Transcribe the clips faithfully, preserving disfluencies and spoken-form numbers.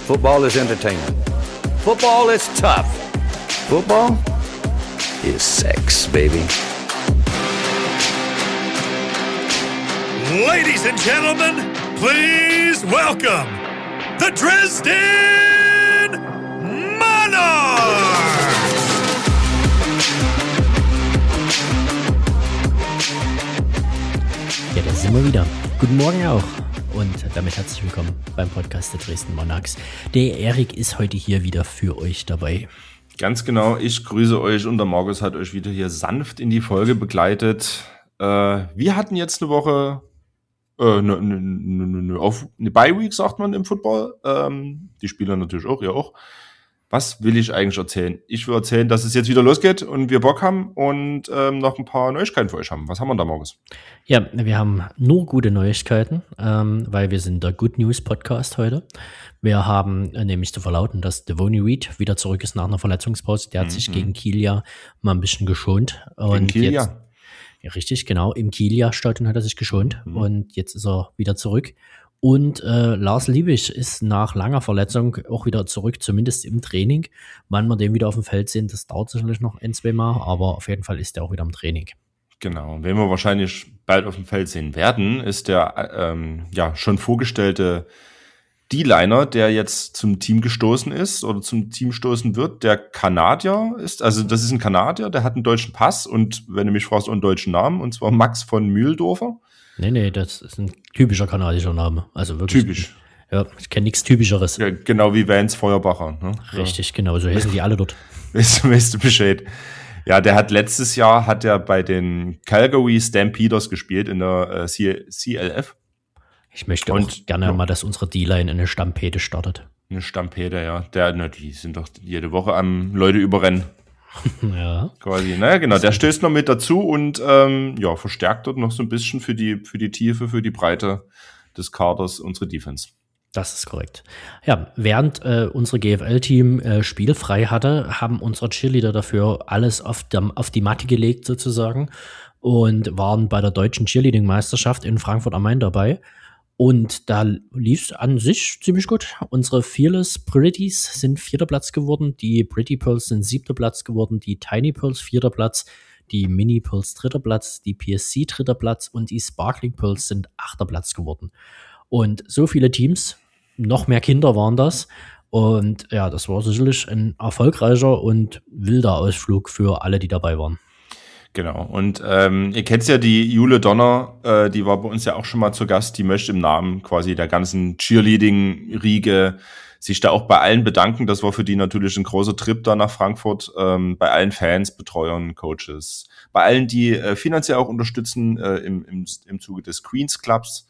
Football is entertainment. Football is tough. Football is sex, baby. Ladies and gentlemen, please welcome the Dresden Monarchs! Ja, da sind wir wieder. Guten Morgen auch. Und damit herzlich willkommen beim Podcast der Dresden Monarchs. Der Erik ist heute hier wieder für euch dabei. Ganz genau, ich grüße euch und der Markus hat euch wieder hier sanft in die Folge begleitet. Äh, wir hatten jetzt eine Woche, äh, eine, eine, eine, auf, eine Bye-Week, sagt man im Football. Ähm, die Spieler natürlich auch, ihr auch. Was will ich eigentlich erzählen? Ich will erzählen, dass es jetzt wieder losgeht und wir Bock haben und ähm, noch ein paar Neuigkeiten für euch haben. Was haben wir da, Markus? Ja, wir haben nur gute Neuigkeiten, ähm, weil wir sind der Good News Podcast heute. Wir haben äh, nämlich zu verlauten, dass Devoney Reed wieder zurück ist nach einer Verletzungspause. Der hat mhm. sich gegen Kiel ja mal ein bisschen geschont. Und gegen Kiel, jetzt, ja. ja. Richtig, genau. Im Kiel-Stadion hat er sich geschont mhm. und jetzt ist er wieder zurück. Und äh, Lars Liebig ist nach langer Verletzung auch wieder zurück, zumindest im Training. Wann wir den wieder auf dem Feld sehen, das dauert sicherlich noch ein, zwei Mal, aber auf jeden Fall ist er auch wieder im Training. Genau, wen wir wahrscheinlich bald auf dem Feld sehen werden, ist der ähm, ja schon vorgestellte D-Liner, der jetzt zum Team gestoßen ist oder zum Team stoßen wird, der Kanadier ist. Also das ist ein Kanadier, der hat einen deutschen Pass und, wenn du mich fragst, auch einen deutschen Namen, und zwar Max von Mühldorfer. Nee, nee, das ist ein typischer kanadischer Name. Also wirklich. Typisch. Ja, ich kenne nichts Typischeres. Ja, genau wie Vance Feuerbacher. Ne? Richtig, ja. Genau, so heißen die alle dort. Weißt du, weißt du Bescheid. Ja, der hat letztes Jahr, hat er bei den Calgary Stampeders gespielt in der äh, C- CLF. Ich möchte Und, auch gerne ja. mal, dass unsere D-Line eine Stampede startet. Eine Stampede, ja. Der, na, die sind doch jede Woche am Leute überrennen. Ja. Quasi, naja, genau. Der stößt noch mit dazu und ähm, ja, verstärkt dort noch so ein bisschen für die, für die Tiefe, für die Breite des Kaders unsere Defense. Das ist korrekt. Ja, während äh, unsere G F L-Team äh, spielfrei hatte, haben unsere Cheerleader dafür alles auf, der, auf die Matte gelegt sozusagen und waren bei der deutschen Cheerleading-Meisterschaft in Frankfurt am Main dabei. Und da lief es an sich ziemlich gut. Unsere Fearless Pretties sind vierter Platz geworden, die Pretty Pearls sind siebter Platz geworden, die Tiny Pearls vierter Platz, die Mini Pearls dritter Platz, die P S C dritter Platz und die Sparkling Pearls sind achter Platz geworden. Und so viele Teams, noch mehr Kinder waren das. Und ja, das war sicherlich ein erfolgreicher und wilder Ausflug für alle, die dabei waren. Genau, und ähm, ihr kennt ja die Jule Donner, äh, die war bei uns ja auch schon mal zu Gast, die möchte im Namen quasi der ganzen Cheerleading-Riege sich da auch bei allen bedanken. Das war für die natürlich ein großer Trip da nach Frankfurt, ähm, bei allen Fans, Betreuern, Coaches, bei allen, die äh, finanziell auch unterstützen äh, im, im, im Zuge des Queens Clubs.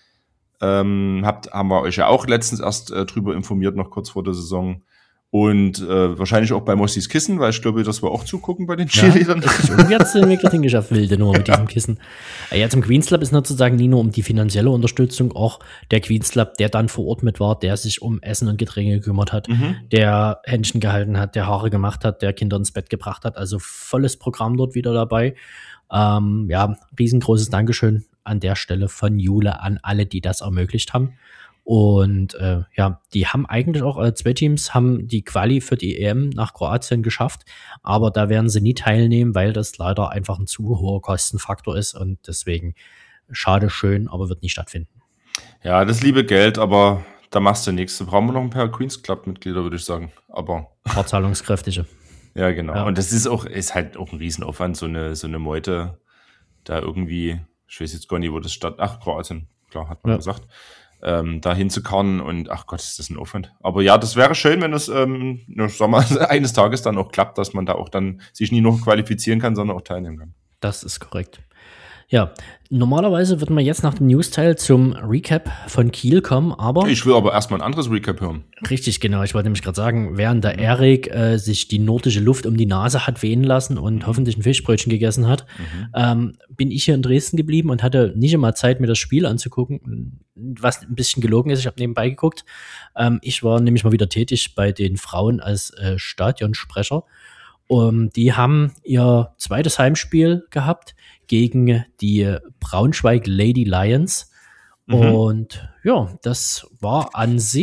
Ähm, habt, haben wir euch ja auch letztens erst äh, drüber informiert, noch kurz vor der Saison. Und äh, wahrscheinlich auch bei Mossis Kissen, weil ich glaube, dass wir auch zugucken bei den Cheerleadern. Ja, irgendwie hat es den wirklich hingeschafft, wilde Nummer mit diesem Kissen. Ja, zum Queens Club ist sozusagen nicht nur um die finanzielle Unterstützung, auch der Queens Club, der dann vor Ort mit war, der sich um Essen und Getränke gekümmert hat, mhm. der Händchen gehalten hat, der Haare gemacht hat, der Kinder ins Bett gebracht hat. Also volles Programm dort wieder dabei. Ähm, ja, riesengroßes Dankeschön an der Stelle von Jule an alle, die das ermöglicht haben. Und äh, ja, die haben eigentlich auch, äh, zwei Teams haben die Quali für die E M nach Kroatien geschafft, aber da werden sie nie teilnehmen, weil das leider einfach ein zu hoher Kostenfaktor ist und deswegen schade, schön, aber wird nicht stattfinden. Ja, das liebe Geld, aber da machst du nichts. Da brauchen wir noch ein paar Queens Club-Mitglieder, würde ich sagen. Aber paar zahlungskräftige. Ja, genau. Ja. Und das ist auch, ist halt auch ein Riesenaufwand, so eine, so eine Meute da irgendwie, ich weiß jetzt gar nicht, wo das statt, ach, Kroatien, klar, hat man ja. gesagt. Ähm, da hinzukarren und ach Gott, ist das ein Aufwand. Aber ja, das wäre schön, wenn es ähm, sag mal, eines Tages dann auch klappt, dass man da auch dann sich nicht nur qualifizieren kann, sondern auch teilnehmen kann. Das ist korrekt. Ja, normalerweise würden wir jetzt nach dem News-Teil zum Recap von Kiel kommen, aber... Ich will aber erstmal ein anderes Recap hören. Richtig, genau. Ich wollte nämlich gerade sagen, während der Erik äh, sich die nordische Luft um die Nase hat wehen lassen und hoffentlich ein Fischbrötchen gegessen hat, mhm. ähm, bin ich hier in Dresden geblieben und hatte nicht einmal Zeit, mir das Spiel anzugucken, was ein bisschen gelogen ist. Ich habe nebenbei geguckt. Ähm, ich war nämlich mal wieder tätig bei den Frauen als äh, Stadionsprecher. Um, die haben ihr zweites Heimspiel gehabt gegen die Braunschweig Lady Lions. Mhm. Und ja, das war an sich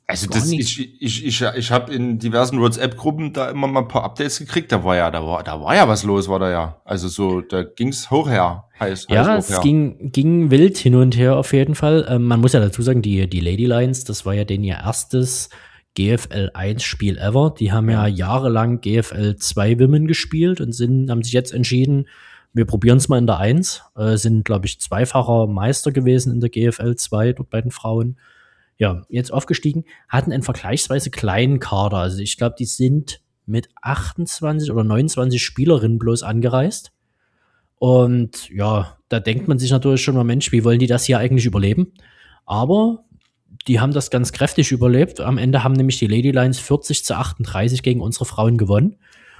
Also das, ich, ich, ich, ich habe in diversen WhatsApp-Gruppen da immer mal ein paar Updates gekriegt. Da war ja, da war, da war ja was los, war da ja. Also so, da ging's hoch her, heiß, Ja, heiß es hoch her. ging, ging wild hin und her auf jeden Fall. Ähm, man muss ja dazu sagen, die, die Lady Lions, das war ja denen ihr erstes G F L eins Spiel ever. Die haben ja jahrelang G F L zwei Women gespielt und sind, haben sich jetzt entschieden, wir probieren es mal in der eins. Äh, sind, glaube ich, zweifacher Meister gewesen in der G F L zwei, dort bei den Frauen. Ja, jetzt aufgestiegen, hatten einen vergleichsweise kleinen Kader. Also ich glaube, die sind mit achtundzwanzig oder neunundzwanzig Spielerinnen bloß angereist. Und ja, da denkt man sich natürlich schon mal, Mensch, wie wollen die das hier eigentlich überleben? Aber die haben das ganz kräftig überlebt. Am Ende haben nämlich die Lady Lions vierzig zu achtunddreißig gegen unsere Frauen gewonnen.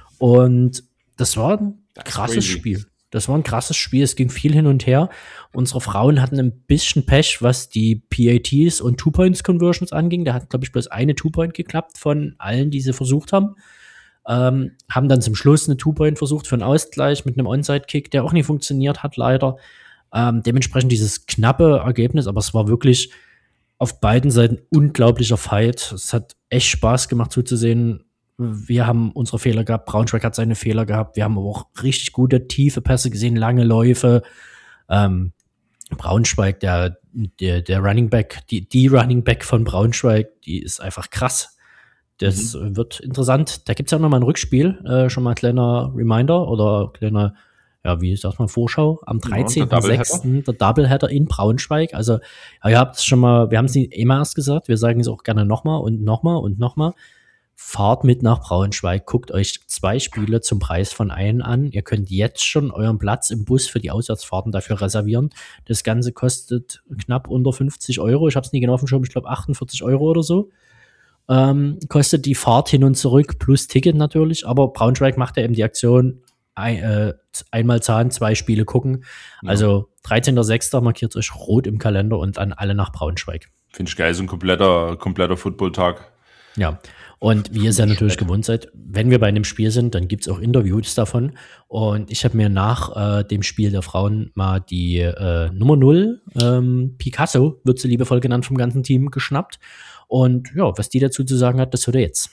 Und das war ein krasses Spiel. Das war ein krasses Spiel. Es ging viel hin und her. Unsere Frauen hatten ein bisschen Pech, was die P A Ts und Two-Points-Conversions anging. Da hat, glaube ich, bloß eine Two-Point geklappt von allen, die sie versucht haben. Ähm, haben dann zum Schluss eine Two-Point versucht für einen Ausgleich mit einem Onside-Kick, der auch nicht funktioniert hat, leider. Ähm, dementsprechend dieses knappe Ergebnis, aber es war wirklich auf beiden Seiten unglaublicher Fight. Es hat echt Spaß gemacht zuzusehen. Wir haben unsere Fehler gehabt, Braunschweig hat seine Fehler gehabt, wir haben aber auch richtig gute, tiefe Pässe gesehen, lange Läufe. Ähm, Braunschweig, der, der, der Running Back, die, die Running Back von Braunschweig, die ist einfach krass. Das mhm. wird interessant. Da gibt es ja noch mal ein Rückspiel, äh, schon mal ein kleiner Reminder oder kleiner, ja, wie sagt man, Vorschau. Am dreizehnten sechsten der Doubleheader in Braunschweig. Also, ja, ihr habt es schon mal, wir haben es nicht immer erst gesagt, wir sagen es auch gerne nochmal und nochmal und nochmal. Fahrt mit nach Braunschweig, guckt euch zwei Spiele zum Preis von einem an. Ihr könnt jetzt schon euren Platz im Bus für die Auswärtsfahrten dafür reservieren. Das Ganze kostet knapp unter fünfzig Euro. Ich habe es nie genau auf dem Schirm, ich glaube achtundvierzig Euro oder so. Ähm, kostet die Fahrt hin und zurück plus Ticket natürlich. Aber Braunschweig macht ja eben die Aktion, ein, äh, einmal zahlen, zwei Spiele gucken. Ja. Also dreizehnten sechsten markiert euch rot im Kalender und dann alle nach Braunschweig. Finde ich geil, so ein kompletter, kompletter Football-Tag. Ja, und wie ihr es ja natürlich gewohnt seid, wenn wir bei einem Spiel sind, dann gibt es auch Interviews davon. Und ich habe mir nach äh, dem Spiel der Frauen mal die äh, Nummer null, ähm, Picasso, wird sie liebevoll genannt vom ganzen Team, geschnappt. Und ja, was die dazu zu sagen hat, das hört ihr jetzt.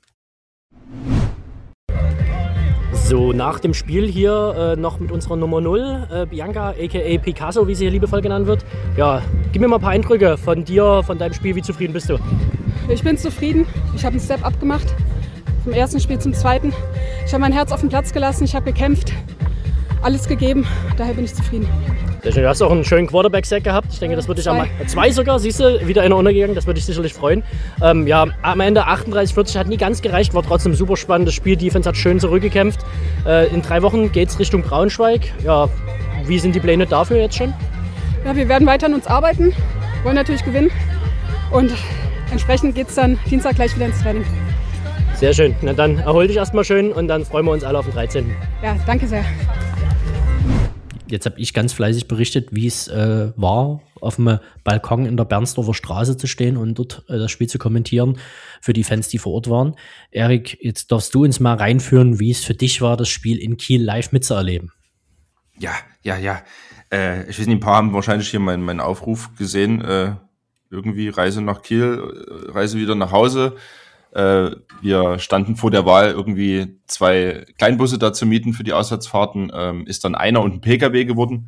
So, nach dem Spiel hier äh, noch mit unserer Nummer null, äh, Bianca, aka Picasso, wie sie hier liebevoll genannt wird. Ja, gib mir mal ein paar Eindrücke von dir, von deinem Spiel. Wie zufrieden bist du? Ich bin zufrieden. Ich habe einen Step-Up gemacht. Vom ersten Spiel zum zweiten. Ich habe mein Herz auf den Platz gelassen. Ich habe gekämpft. Alles gegeben. Daher bin ich zufrieden. Sehr schön. Du hast auch einen schönen Quarterback-Sack gehabt. Ich denke, das würde dich am zwei sogar, siehst du, wieder einer untergegangen. Das würde dich sicherlich freuen. Ähm, ja, am Ende achtunddreißig vierzig hat nie ganz gereicht. War trotzdem super spannendes Spiel. Defense hat schön zurückgekämpft. Äh, in drei Wochen geht es Richtung Braunschweig. Ja, wie sind die Pläne dafür jetzt schon? Ja, wir werden weiter an uns arbeiten. Wollen natürlich gewinnen. Und entsprechend geht es dann Dienstag gleich wieder ins Training. Sehr schön. Na dann erhol dich erstmal schön und dann freuen wir uns alle auf den dreizehnten Ja, danke sehr. Jetzt habe ich ganz fleißig berichtet, wie es äh, war, auf dem Balkon in der Bernsdorfer Straße zu stehen und dort äh, das Spiel zu kommentieren für die Fans, die vor Ort waren. Erik, jetzt darfst du uns mal reinführen, wie es für dich war, das Spiel in Kiel live mitzuerleben. Ja, ja, ja. Äh, ich weiß nicht, ein paar haben wahrscheinlich hier meinen, meinen Aufruf gesehen. Äh, irgendwie Reise nach Kiel, Reise wieder nach Hause. Äh, wir standen vor der Wahl, irgendwie zwei Kleinbusse da zu mieten für die Auswärtsfahrten. Ähm, ist dann einer und ein P K W geworden.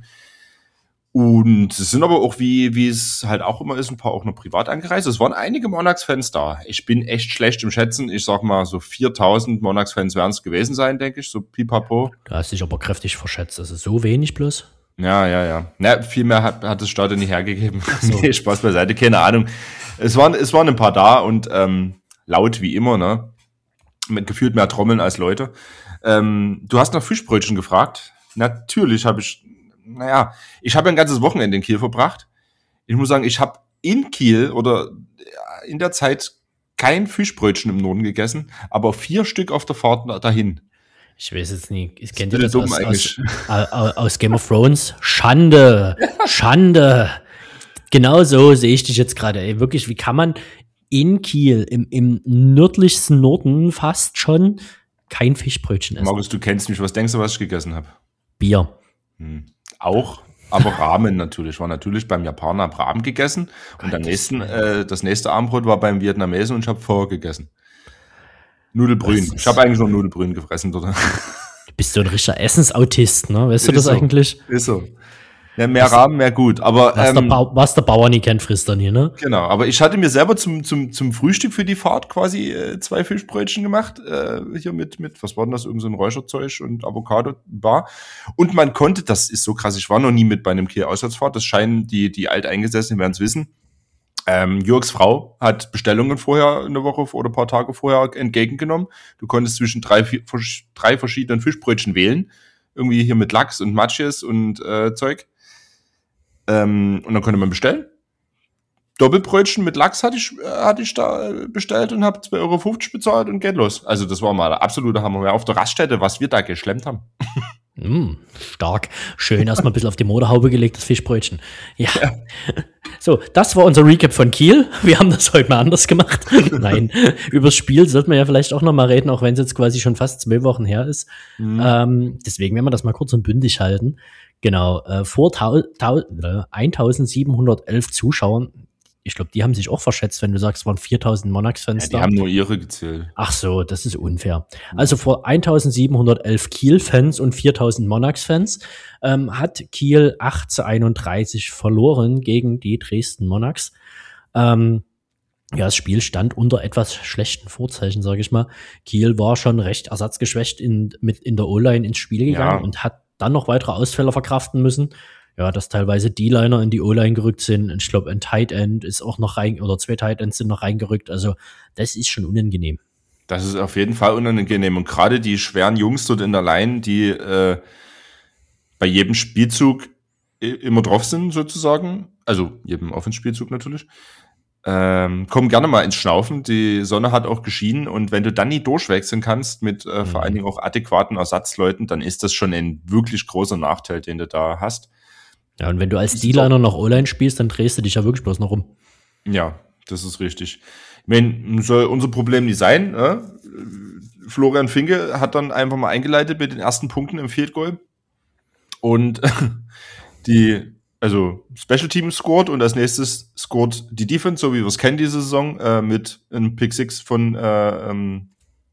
Und es sind aber auch, wie wie es halt auch immer ist, ein paar auch noch privat angereist. Es waren einige Monarchs-Fans da. Ich bin echt schlecht im Schätzen. Ich sag mal, so viertausend Monarchs-Fans werden es gewesen sein, denke ich. So pipapo. Du hast dich aber kräftig verschätzt. Das ist so wenig bloß. Ja, ja, ja. Na, viel mehr hat, hat das Stadion nicht hergegeben. So. Nee, Spaß beiseite, keine Ahnung. Es waren, es waren ein paar da und ähm, laut wie immer, ne? Mit gefühlt mehr Trommeln als Leute. Ähm, du hast nach Fischbrötchen gefragt. Natürlich habe ich, naja, ich habe ein ganzes Wochenende in Kiel verbracht. Ich muss sagen, ich habe in Kiel oder in der Zeit kein Fischbrötchen im Norden gegessen, aber vier Stück auf der Fahrt dahin. Ich weiß jetzt nicht, ich kenne das aus, aus, aus, aus Game of Thrones. Schande, Schande. Genau so sehe ich dich jetzt gerade. Ey, wirklich, wie kann man in Kiel, im, im nördlichsten Norden fast schon, kein Fischbrötchen essen? Markus, du kennst mich. Was denkst du, was ich gegessen habe? Bier. Hm. Auch? Aber Ramen natürlich, war natürlich beim Japaner hab Ramen gegessen und am nächsten, äh, das nächste Abendbrot war beim Vietnamesen und ich habe Pho gegessen. Nudelbrühen. Ich habe eigentlich nur Nudelbrühen gefressen dort. Du bist so ein richtiger Essensautist, ne? Weißt du Ist das so. eigentlich? Ist so. Ja, mehr Rahmen, mehr gut. Aber Was, ähm, der, Bau, was der Bauer nie kennt, frisst er nie, ne? genau, aber ich hatte mir selber zum zum zum Frühstück für die Fahrt quasi äh, zwei Fischbrötchen gemacht, äh, hier mit mit was war denn das, irgend so ein Räucherzeug und Avocado bar. Und man konnte, das ist so krass, ich war noch nie mit bei einem Kiel-Auswärtsfahrt, das scheinen die die Alteingesessenen werden es wissen. Ähm, Jörgs Frau hat Bestellungen vorher eine Woche oder ein paar Tage vorher entgegengenommen. Du konntest zwischen drei vier, drei verschiedenen Fischbrötchen wählen, irgendwie hier mit Lachs und Matjes und äh, Zeug. Ähm, und dann konnte man bestellen. Doppelbrötchen mit Lachs hatte ich, äh, hatte ich da bestellt und habe zwei Euro fünfzig bezahlt und geht los. Also das war mal der absolute Hammer. Ja, auf der Raststätte, was wir da geschlemmt haben. Mm, stark. Schön erstmal ein bisschen auf die Motorhaube gelegt, das Fischbrötchen. Ja. ja. So, das war unser Recap von Kiel. Wir haben das heute mal anders gemacht. Nein, über das Spiel sollten wir ja vielleicht auch noch mal reden, auch wenn es jetzt quasi schon fast zwei Wochen her ist. Mhm. Ähm, deswegen werden wir das mal kurz und bündig halten. Genau, äh, vor eintausendsiebenhundertelf Zuschauern, ich glaube, die haben sich auch verschätzt, wenn du sagst, es waren viertausend Monarchs-Fans ja, die da. Die haben nur ihre gezählt. Ach so, das ist unfair. Also vor eintausendsiebenhundertelf Kiel-Fans und viertausend Monarchs-Fans ähm, hat Kiel acht zu einunddreißig verloren gegen die Dresden Monarchs. Ähm, ja, das Spiel stand unter etwas schlechten Vorzeichen, sage ich mal. Kiel war schon recht ersatzgeschwächt in, mit in der O-Line ins Spiel gegangen ja. und hat dann noch weitere Ausfälle verkraften müssen. Ja, dass teilweise D-Liner in die O-Line gerückt sind. Ich glaube, ein Tight End ist auch noch rein, oder zwei Tight Ends sind noch reingerückt. Also, das ist schon unangenehm. Das ist auf jeden Fall unangenehm. Und gerade die schweren Jungs dort in der Line, die äh, bei jedem Spielzug immer drauf sind, sozusagen, also jedem Offenspielzug natürlich, ähm, kommen gerne mal ins Schnaufen. Die Sonne hat auch geschienen und wenn du dann nie durchwechseln kannst mit äh, mhm. vor allen Dingen auch adäquaten Ersatzleuten, dann ist das schon ein wirklich großer Nachteil, den du da hast. Ja, und wenn du als D-Liner noch O-Line spielst, dann drehst du dich ja wirklich bloß noch rum. Ja, das ist richtig. Ich meine, soll unser Problem nicht sein. Äh? Florian Finke hat dann einfach mal eingeleitet mit den ersten Punkten im Field Goal. Und die, also Special Team scored und als nächstes scored die Defense, so wie wir es kennen diese Saison, äh, mit einem Pick Six von äh, ähm,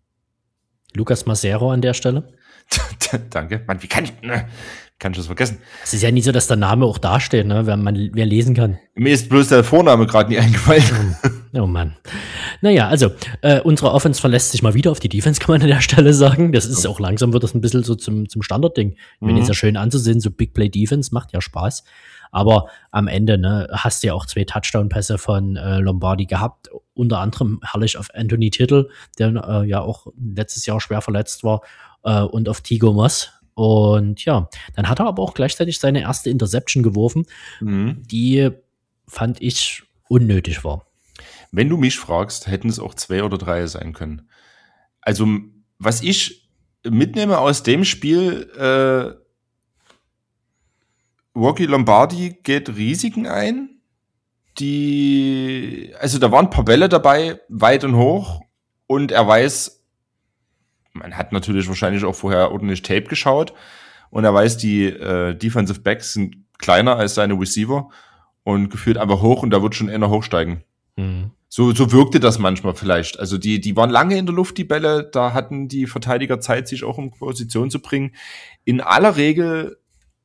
Lucas Macero an der Stelle. Danke. Mann, wie kann ich, ne, kann ich das vergessen? Es ist ja nicht so, dass der Name auch dasteht, ne, wenn man wer lesen kann. Mir ist bloß der Vorname gerade nie eingefallen. Oh Mann. Naja, also, äh, unsere Offense verlässt sich mal wieder auf die Defense, kann man an der Stelle sagen. Das ist auch langsam, wird das ein bisschen so zum, zum Standardding. Ich meine, ist ja schön anzusehen, so Big Play Defense macht ja Spaß. Aber am Ende, ne, hast du ja auch zwei Touchdown-Pässe von äh, Lombardi gehabt. Unter anderem herrlich auf Anthony Tittle, der äh, ja auch letztes Jahr schwer verletzt war, äh, und auf Tigo Moss. Und ja, dann hat er aber auch gleichzeitig seine erste Interception geworfen, mhm. die, fand ich, unnötig war. Wenn du mich fragst, hätten es auch zwei oder drei sein können. Also, was ich mitnehme aus dem Spiel, äh, Rocky Lombardi geht Risiken ein, die, also da waren ein paar Bälle dabei, weit und hoch, und er weiß, man hat natürlich wahrscheinlich auch vorher ordentlich Tape geschaut, und er weiß, die äh, Defensive Backs sind kleiner als seine Receiver und gefühlt einfach hoch, und da wird schon einer hochsteigen. Mhm. So, so wirkte das manchmal vielleicht. Also die, die waren lange in der Luft, die Bälle, da hatten die Verteidiger Zeit, sich auch in Position zu bringen. In aller Regel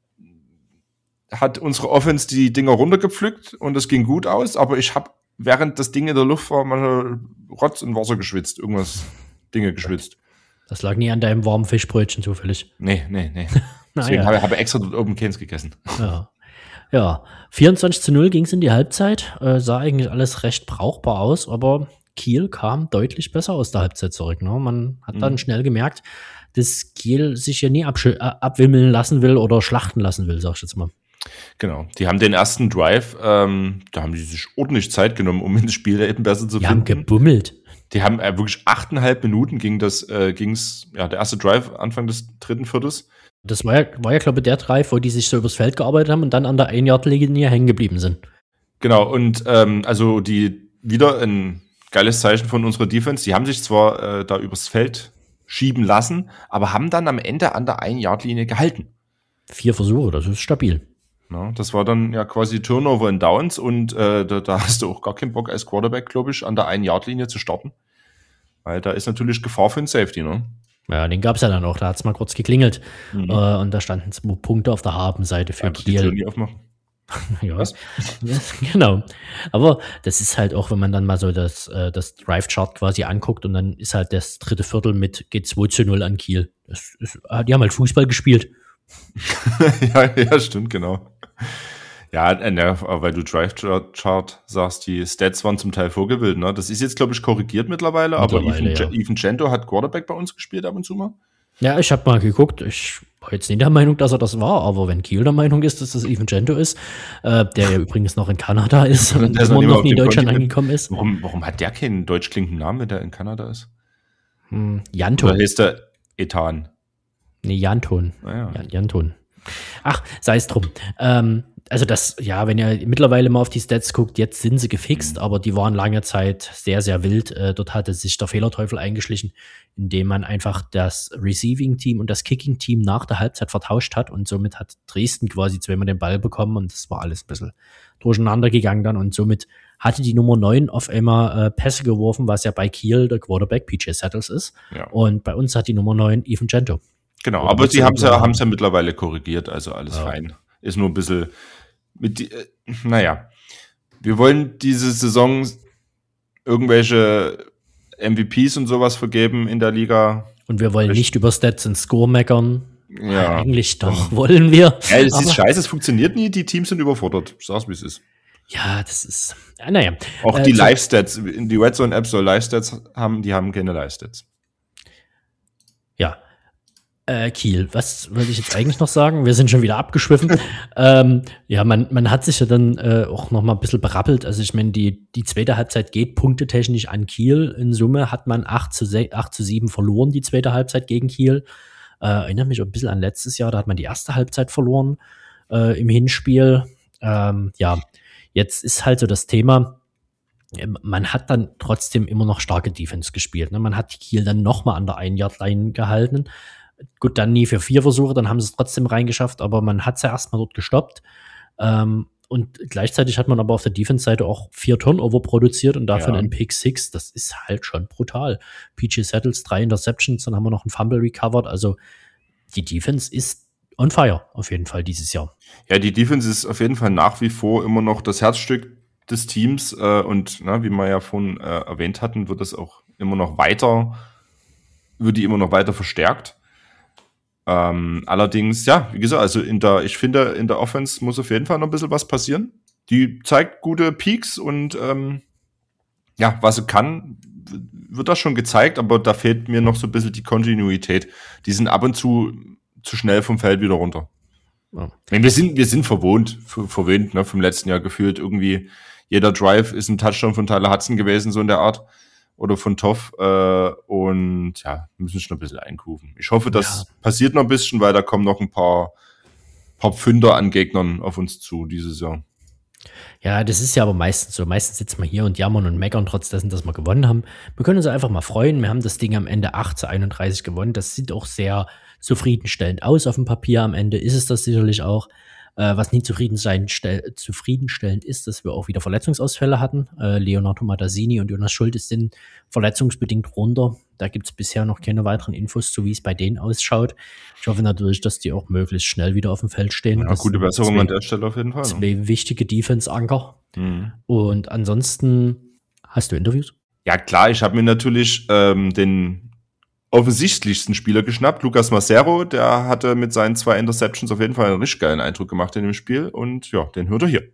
hat unsere Offense die Dinger runtergepflückt und es ging gut aus, aber ich habe, während das Ding in der Luft war, manchmal Rotz und Wasser geschwitzt, irgendwas Dinge geschwitzt. Das lag nie an deinem warmen Fischbrötchen zufällig. Nee, nee, nee. Deswegen habe ich extra dort oben Canes gegessen. Ja. Ja, vierundzwanzig zu null ging es in die Halbzeit, äh, sah eigentlich alles recht brauchbar aus, aber Kiel kam deutlich besser aus der Halbzeit zurück. Ne? Man hat mhm. dann schnell gemerkt, dass Kiel sich ja nie absch- äh, abwimmeln lassen will oder schlachten lassen will, sag ich jetzt mal. Genau, die haben den ersten Drive, ähm, da haben die sich ordentlich Zeit genommen, um ins Spiel eben besser zu die finden. Die haben gebummelt. Die haben äh, wirklich achteinhalb Minuten ging das, äh, ging's, ja, der erste Drive Anfang des dritten Viertels. Das war ja, war ja, glaube ich, der Drive, wo die sich so übers Feld gearbeitet haben und dann an der Ein-Yard-Linie hängen geblieben sind. Genau, und ähm, also die wieder ein geiles Zeichen von unserer Defense. Die haben sich zwar äh, da übers Feld schieben lassen, aber haben dann am Ende an der Ein-Yard-Linie gehalten. Vier Versuche, das ist stabil. Ja, das war dann ja quasi Turnover in Downs und äh, da, da hast du auch gar keinen Bock als Quarterback, glaube ich, an der ein-Yard-Linie zu starten. Weil da ist natürlich Gefahr für einen Safety, ne? Ja, den gab es ja dann auch, da hat es mal kurz geklingelt. Mhm. Äh, und da standen zwei Punkte auf der Habenseite für Kiel. Die Tür nie aufmachen. Ja, genau. Aber das ist halt auch, wenn man dann mal so das, äh, das Drive-Chart quasi anguckt und dann ist halt das dritte Viertel mit geht zwei zu null an Kiel. Das ist, die haben halt Fußball gespielt. ja, ja, stimmt, genau. Ja, ne, weil du Drive-Chart sagst, die Stats waren zum Teil vorgewählt, ne? Das ist jetzt, glaube ich, korrigiert mittlerweile, mittlerweile aber Ethan, ja. Ethan Gento hat Quarterback bei uns gespielt ab und zu mal. Ja, ich habe mal geguckt, ich war jetzt nicht der Meinung, dass er das war, aber wenn Kiel der Meinung ist, dass das Ethan Gento ist, äh, der ja übrigens noch in Kanada ist und der immer noch nie in Deutschland angekommen ist. Warum, warum hat der keinen deutsch klingenden Namen, wenn der in Kanada ist? Hm, Janton. Oder heißt der Ethan? Nee, Janton. Ah, ja. Jan, Janton. Ach, sei es drum. Ähm, also das, ja, wenn ihr mittlerweile mal auf die Stats guckt, jetzt sind sie gefixt, mhm. aber die waren lange Zeit sehr, sehr wild. Äh, dort hatte sich der Fehlerteufel eingeschlichen, indem man einfach das Receiving-Team und das Kicking-Team nach der Halbzeit vertauscht hat und somit hat Dresden quasi zweimal den Ball bekommen und das war alles ein bisschen durcheinander gegangen dann und somit hatte die Nummer neun auf einmal äh, Pässe geworfen, was ja bei Kiel der Quarterback P J Sattles ist ja. Und bei uns hat die Nummer neun Ethan Gento. Genau, Oder aber sie haben es ja, ja mittlerweile korrigiert, also alles ja. fein. Ist nur ein bisschen mit, die, äh, naja, wir wollen diese Saison irgendwelche M V Ps und sowas vergeben in der Liga. Und wir wollen ich, nicht über Stats und Score meckern. Ja. Eigentlich doch, wollen wir. Ja, das ist scheiße, es funktioniert nie, die Teams sind überfordert. Ich sag's, wie es ist. Ja, das ist, naja. Auch die äh, Live-Stats, die Red Zone-App soll Live-Stats haben, die haben keine Live-Stats. Ja. Äh, Kiel, was wollte ich jetzt eigentlich noch sagen? Wir sind schon wieder abgeschwiffen. ähm, ja, man, man hat sich ja dann äh, auch noch mal ein bisschen berappelt. Also ich meine, die, die zweite Halbzeit geht punktetechnisch an Kiel. In Summe hat man acht zu sieben verloren, die zweite Halbzeit gegen Kiel. Äh, erinnert mich ein bisschen an letztes Jahr, da hat man die erste Halbzeit verloren äh, im Hinspiel. Ähm, ja, jetzt ist halt so das Thema, man hat dann trotzdem immer noch starke Defense gespielt. Ne? Man hat Kiel dann noch mal an der Ein-Yard-Line gehalten. Gut, dann nie für vier Versuche, dann haben sie es trotzdem reingeschafft, aber man hat es ja erstmal dort gestoppt. Ähm, und gleichzeitig hat man aber auf der Defense-Seite auch vier Turnover produziert und davon ja. ein Pick Six. Das ist halt schon brutal. P J Sattles, drei Interceptions, dann haben wir noch einen Fumble recovered. Also die Defense ist on fire auf jeden Fall dieses Jahr. Ja, die Defense ist auf jeden Fall nach wie vor immer noch das Herzstück des Teams. Äh, und na, wie wir ja vorhin äh, erwähnt hatten, wird das auch immer noch weiter, wird die immer noch weiter verstärkt. Ähm, allerdings, ja, wie gesagt, also in der, ich finde, in der Offense muss auf jeden Fall noch ein bisschen was passieren. Die zeigt gute Peaks und ähm, ja, was sie kann, wird das schon gezeigt, aber da fehlt mir noch so ein bisschen die Kontinuität. Die sind ab und zu zu schnell vom Feld wieder runter. Ja. Wir sind, wir sind verwohnt, ver- verwöhnt, ne, vom letzten Jahr gefühlt irgendwie. Jeder Drive ist ein Touchdown von Tyler Hudson gewesen, so in der Art. Oder von Toff, äh, und ja, müssen schon ein bisschen einkufen. Ich hoffe, das ja. passiert noch ein bisschen, weil da kommen noch ein paar, paar Pfünder an Gegnern auf uns zu dieses Jahr. Ja, das ist ja aber meistens so. Meistens sitzen wir hier und jammern und meckern, trotz dessen, dass wir gewonnen haben. Wir können uns einfach mal freuen. Wir haben das Ding am Ende acht zu einunddreißig gewonnen. Das sieht auch sehr zufriedenstellend aus auf dem Papier. Am Ende ist es das sicherlich auch. Äh, was nie zufriedenstellend, zufriedenstellend ist, dass wir auch wieder Verletzungsausfälle hatten. Äh, Leonardo Matassini und Jonas Schultes sind verletzungsbedingt runter. Da gibt es bisher noch keine weiteren Infos zu, wie es bei denen ausschaut. Ich hoffe natürlich, dass die auch möglichst schnell wieder auf dem Feld stehen. Ja, gute Besserung zwei, an der Stelle auf jeden Fall. Zwei ne? wichtige Defense-Anker. Mhm. Und ansonsten, hast du Interviews? Ja klar, ich habe mir natürlich ähm, den offensichtlichsten Spieler geschnappt, Lucas Macero, der hatte mit seinen zwei Interceptions auf jeden Fall einen richtig geilen Eindruck gemacht in dem Spiel und ja, den hört er hier.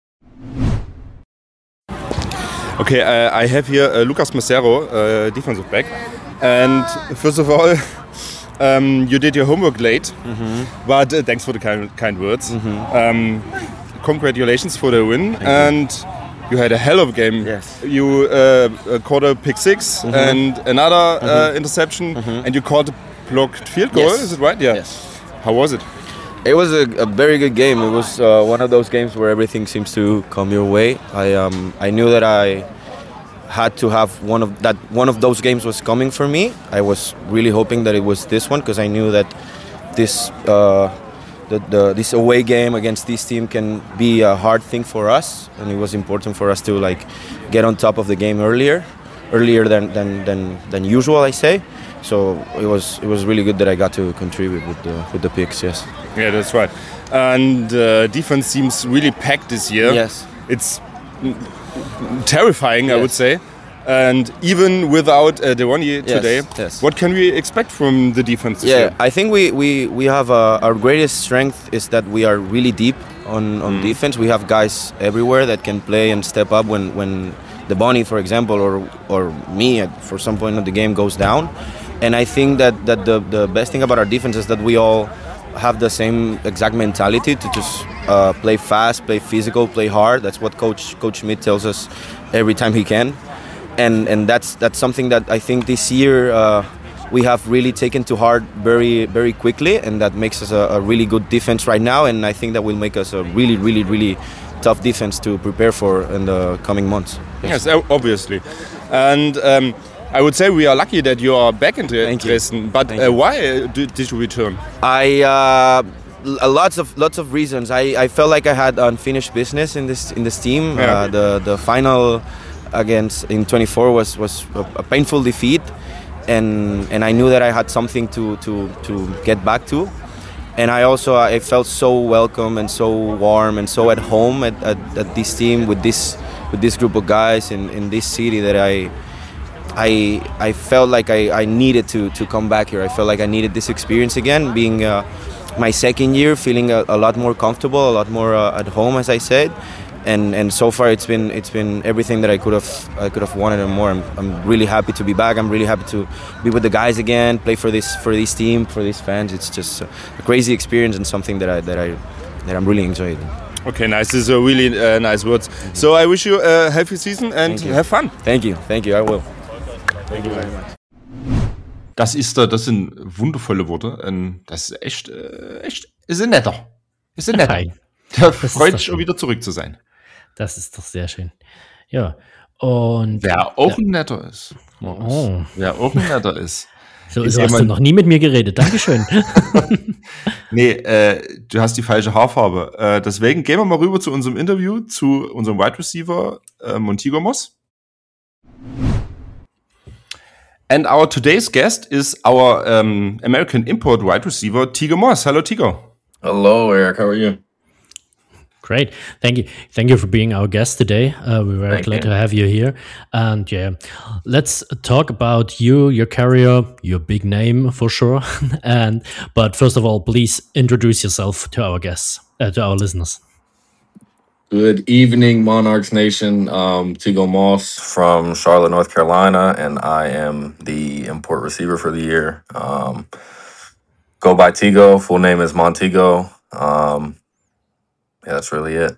Okay, uh, I have here uh, Lucas Macero, uh, defensive back, and first of all, um, you did your homework late, mm-hmm. but uh, thanks for the kind, kind words. Mm-hmm. Um, congratulations for the win. Thank and you. You had a hell of a game. Yes. You uh, caught a pick six mm-hmm. and another mm-hmm. uh, interception, mm-hmm. and you caught a blocked field goal. Yes. Is it right? Yeah. Yes. How was it? It was a, a very good game. It was uh, one of those games where everything seems to come your way. I um I knew that I had to have one of that one of those games was coming for me. I was really hoping that it was this one because I knew that this uh, the, the this away game against this team can be a hard thing for us, and it was important for us to like get on top of the game earlier, earlier than than than, than usual, I say. So it was it was really good that I got to contribute with the with the picks. Yes. Yeah, that's right. And uh, defense seems really packed this year. Yes. It's terrifying, yes. I would say. And even without uh, De'Ronyi today, yes, yes. what can we expect from the defense this yeah, year? I think we we we have uh, our greatest strength is that we are really deep on on mm. defense. We have guys everywhere that can play and step up when when the Bonnie, for example, or or me at for some point of the game goes down. And I think that that the the best thing about our defense is that we all have the same exact mentality to just uh, play fast, play physical, play hard. That's what Coach Coach Schmidt tells us every time he can. And and that's that's something that I think this year uh, we have really taken to heart very very quickly, and that makes us a, a really good defense right now. And I think that will make us a really really really tough defense to prepare for in the coming months. Yes, yes obviously. And um, I would say we are lucky that you are back in Dresden. But uh, why did, did you return? I uh, lots of lots of reasons. I, I felt like I had unfinished business in this in this team. Yeah. Uh, the the final against in twenty-four was was a, a painful defeat, and and I knew that I had something to to to get back to, and I also I felt so welcome and so warm and so at home at, at, at this team with this with this group of guys in, in this city that I I I felt like I, I needed to to come back here. I felt like I needed this experience again, being uh, my second year, feeling a, a lot more comfortable, a lot more uh, at home, as I said. And and so far it's been it's been everything that I could have I could have wanted and more. I'm I'm really happy to be back. I'm really happy to be with the guys again, play for this for this team, for these fans. It's just a crazy experience and something that I that I that I'm really enjoying. Okay, nice. These are really uh, nice words. Mm-hmm. So I wish you a healthy season and have fun. Thank you, thank you. I will. Thank you very much. Das ist das sind wundervolle Worte. Das ist echt echt ist ein netter. Ist ein netter. Der freut sich schon wieder zurück zu sein. Das ist doch sehr schön. Ja. Und wer auch ja. ein netter ist. Oh. Wer auch ein netter ist. So, so hast du noch nie mit mir geredet. Dankeschön. nee, äh, du hast die falsche Haarfarbe. Äh, deswegen gehen wir mal rüber zu unserem Interview, zu unserem Wide Receiver äh, Montigo Moss. And our today's guest is our um, American import wide receiver, Tigo Moss. Hello, Tigo. Hello, Eric. How are you? Great. Thank you. Thank you for being our guest today. Uh, we're very Thank glad you. to have you here. And yeah, let's talk about you, your career, your big name for sure. and But first of all, please introduce yourself to our guests, uh, to our listeners. Good evening, Monarchs Nation. Um, Tigo Moss from Charlotte, North Carolina, and I am the import receiver for the year. Um, go by Tigo. Full name is Montigo. Um, Yeah, that's really it.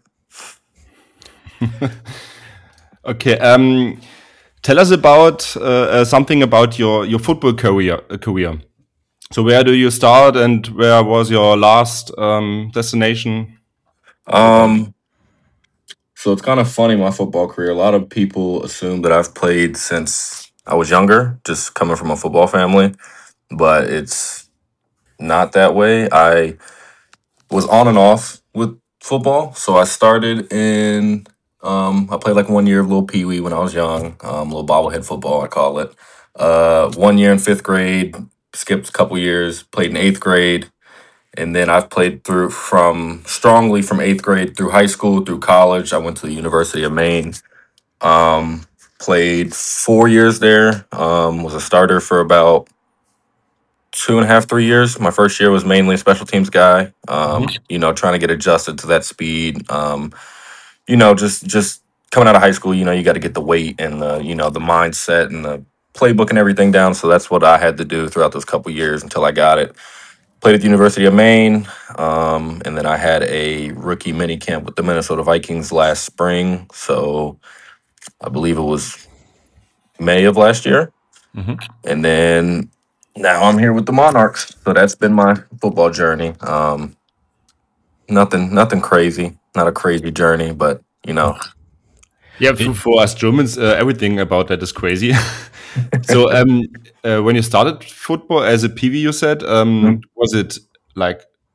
okay. Um, tell us about uh, uh, something about your, your football career. Uh, career. So, where do you start, and where was your last um, destination? Um. So it's kind of funny, my football career. A lot of people assume that I've played since I was younger, just coming from a football family, but it's not that way. I was on and off with football. So I started in, um, I played like one year of little peewee when I was young, um, little bobblehead football, I call it. Uh, one year in fifth grade, skipped a couple years, played in eighth grade. And then I've played through from strongly from eighth grade through high school, through college. I went to the University of Maine, um, played four years there, um, was a starter for about two and a half, three years. My first year was mainly a special teams guy, um, mm-hmm. you know, trying to get adjusted to that speed. Um, you know, just just coming out of high school, you know, you got to get the weight and the, you know, the mindset and the playbook and everything down. So that's what I had to do throughout those couple years until I got it. Played at the University of Maine, um, and then I had a rookie mini camp with the Minnesota Vikings last spring. So I believe it was May of last year. Mm-hmm. And then now I'm here with the Monarchs. So that's been my football journey. Um, nothing nothing crazy. Not a crazy journey, but, you know. Yeah, for, for us Germans, uh, everything about that is crazy. so um, uh, when you started football as a P V, you said, um, mm-hmm. was it like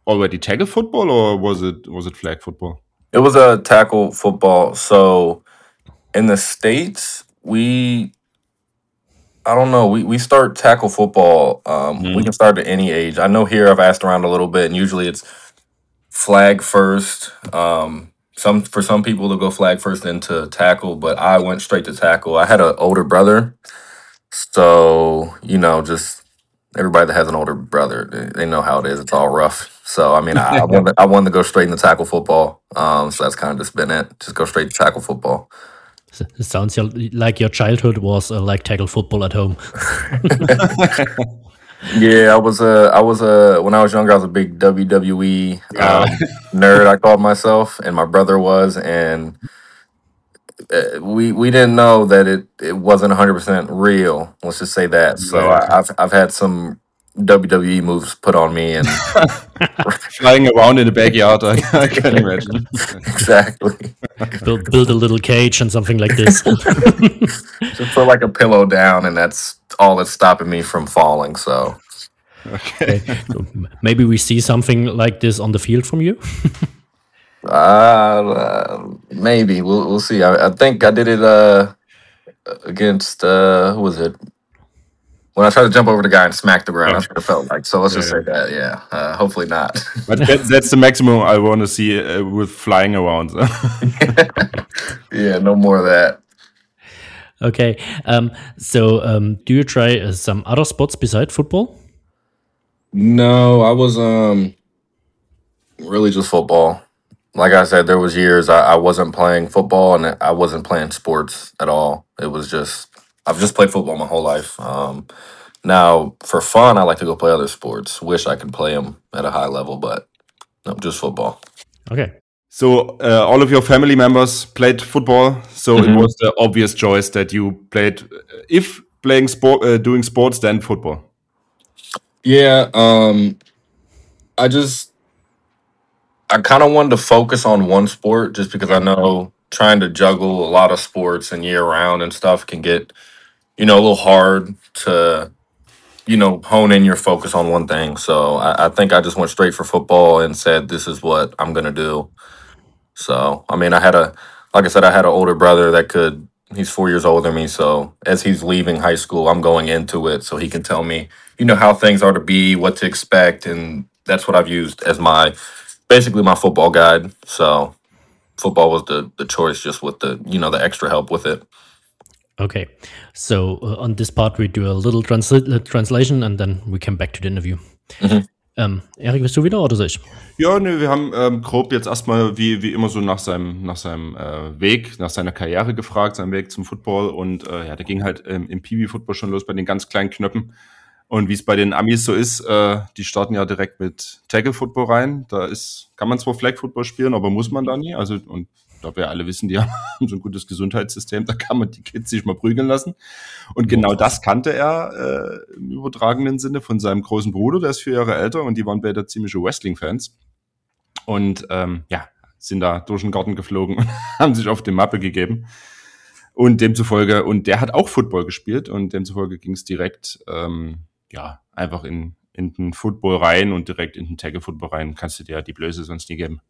already tackle football, or was it was it flag football? It was a tackle football. So in the States, we, I don't know, we, we start tackle football. Um, Mm. We can start at any age. I know here I've asked around a little bit, and usually it's flag first. Um, some for some people they'll go flag first into tackle, but I went straight to tackle. I had an older brother, so you know, just everybody that has an older brother, they, they know how it is. It's all rough. So I mean, I, I wanted I wanted to go straight into tackle football. Um, so that's kind of just been it. Just go straight to tackle football. It sounds your- like your childhood was uh, like tackle football at home. Yeah, I was a I was a when I was younger, I was a big W W E um, nerd. I called myself, and my brother was, and uh, we we didn't know that it it wasn't one hundred percent real. Let's just say that. So Yeah. I, I've I've had some W W E moves put on me, and Flying around in the backyard, I, I can imagine. exactly, build, build a little cage and something like this. just put like a pillow down, and that's all that's stopping me from falling. So Okay. So maybe we see something like this on the field from you. uh, uh maybe we'll we'll see. I, I think I did it uh against uh who was it? When I tried to jump over the guy and smack the ground, that's what it felt like. So let's just say that, yeah. Uh, hopefully not. But that, that's the maximum I want to see uh, with flying around. Yeah, no more of that. Okay. Um, so, um, do you try uh, some other sports besides football? No, I was um really just football. Like I said, there was years I, I wasn't playing football and I wasn't playing sports at all. It was just I've just played football my whole life. Um, now for fun, I like to go play other sports. Wish I could play them at a high level, but no, just football. Okay. So uh, all of your family members played football, so Mhm. it was the obvious choice that you played. If playing sport, uh, doing sports, then football. Yeah, um, I just I kind of wanted to focus on one sport just because I know trying to juggle a lot of sports and year round and stuff can get, you know, a little hard to, you know, hone in your focus on one thing. So I, I think I just went straight for football and said, this is what I'm going to do. So, I mean, I had a, like I said, I had an older brother that could, he's four years older than me. So as he's leaving high school, I'm going into it so he can tell me, you know, how things are to be, what to expect. And that's what I've used as my, basically my football guide. So football was the, the choice just with the, you know, the extra help with it. Okay. So, uh, on this part, we do a little transla uh, translation and then we come back to the interview. Mhm. Ähm, Erik, bist du wieder oder soll ich? Ja, nö, wir haben ähm, grob jetzt erstmal wie, wie immer so nach seinem, nach seinem äh, Weg, nach seiner Karriere gefragt, seinem Weg zum Football. Und äh, ja, der ging halt ähm, im Peewee-Football schon los bei den ganz kleinen Knöpfen. Und wie es bei den Amis so ist, äh, die starten ja direkt mit Tackle-Football rein. Da ist, kann man zwar Flag-Football spielen, aber muss man da nie. Also, und da wir alle wissen, die haben so ein gutes Gesundheitssystem, da kann man die Kids sich mal prügeln lassen. Und genau das kannte er äh, im übertragenen Sinne von seinem großen Bruder, der ist vier Jahre älter und die waren beide ziemliche Wrestling-Fans. Und ähm, ja, sind da durch den Garten geflogen und haben sich auf die Mappe gegeben. Und demzufolge, und der hat auch Football gespielt und demzufolge ging es direkt, ähm, ja, einfach in, in den Football rein und direkt in den Tackle-Football rein. Kannst du dir die Blöße sonst nie geben.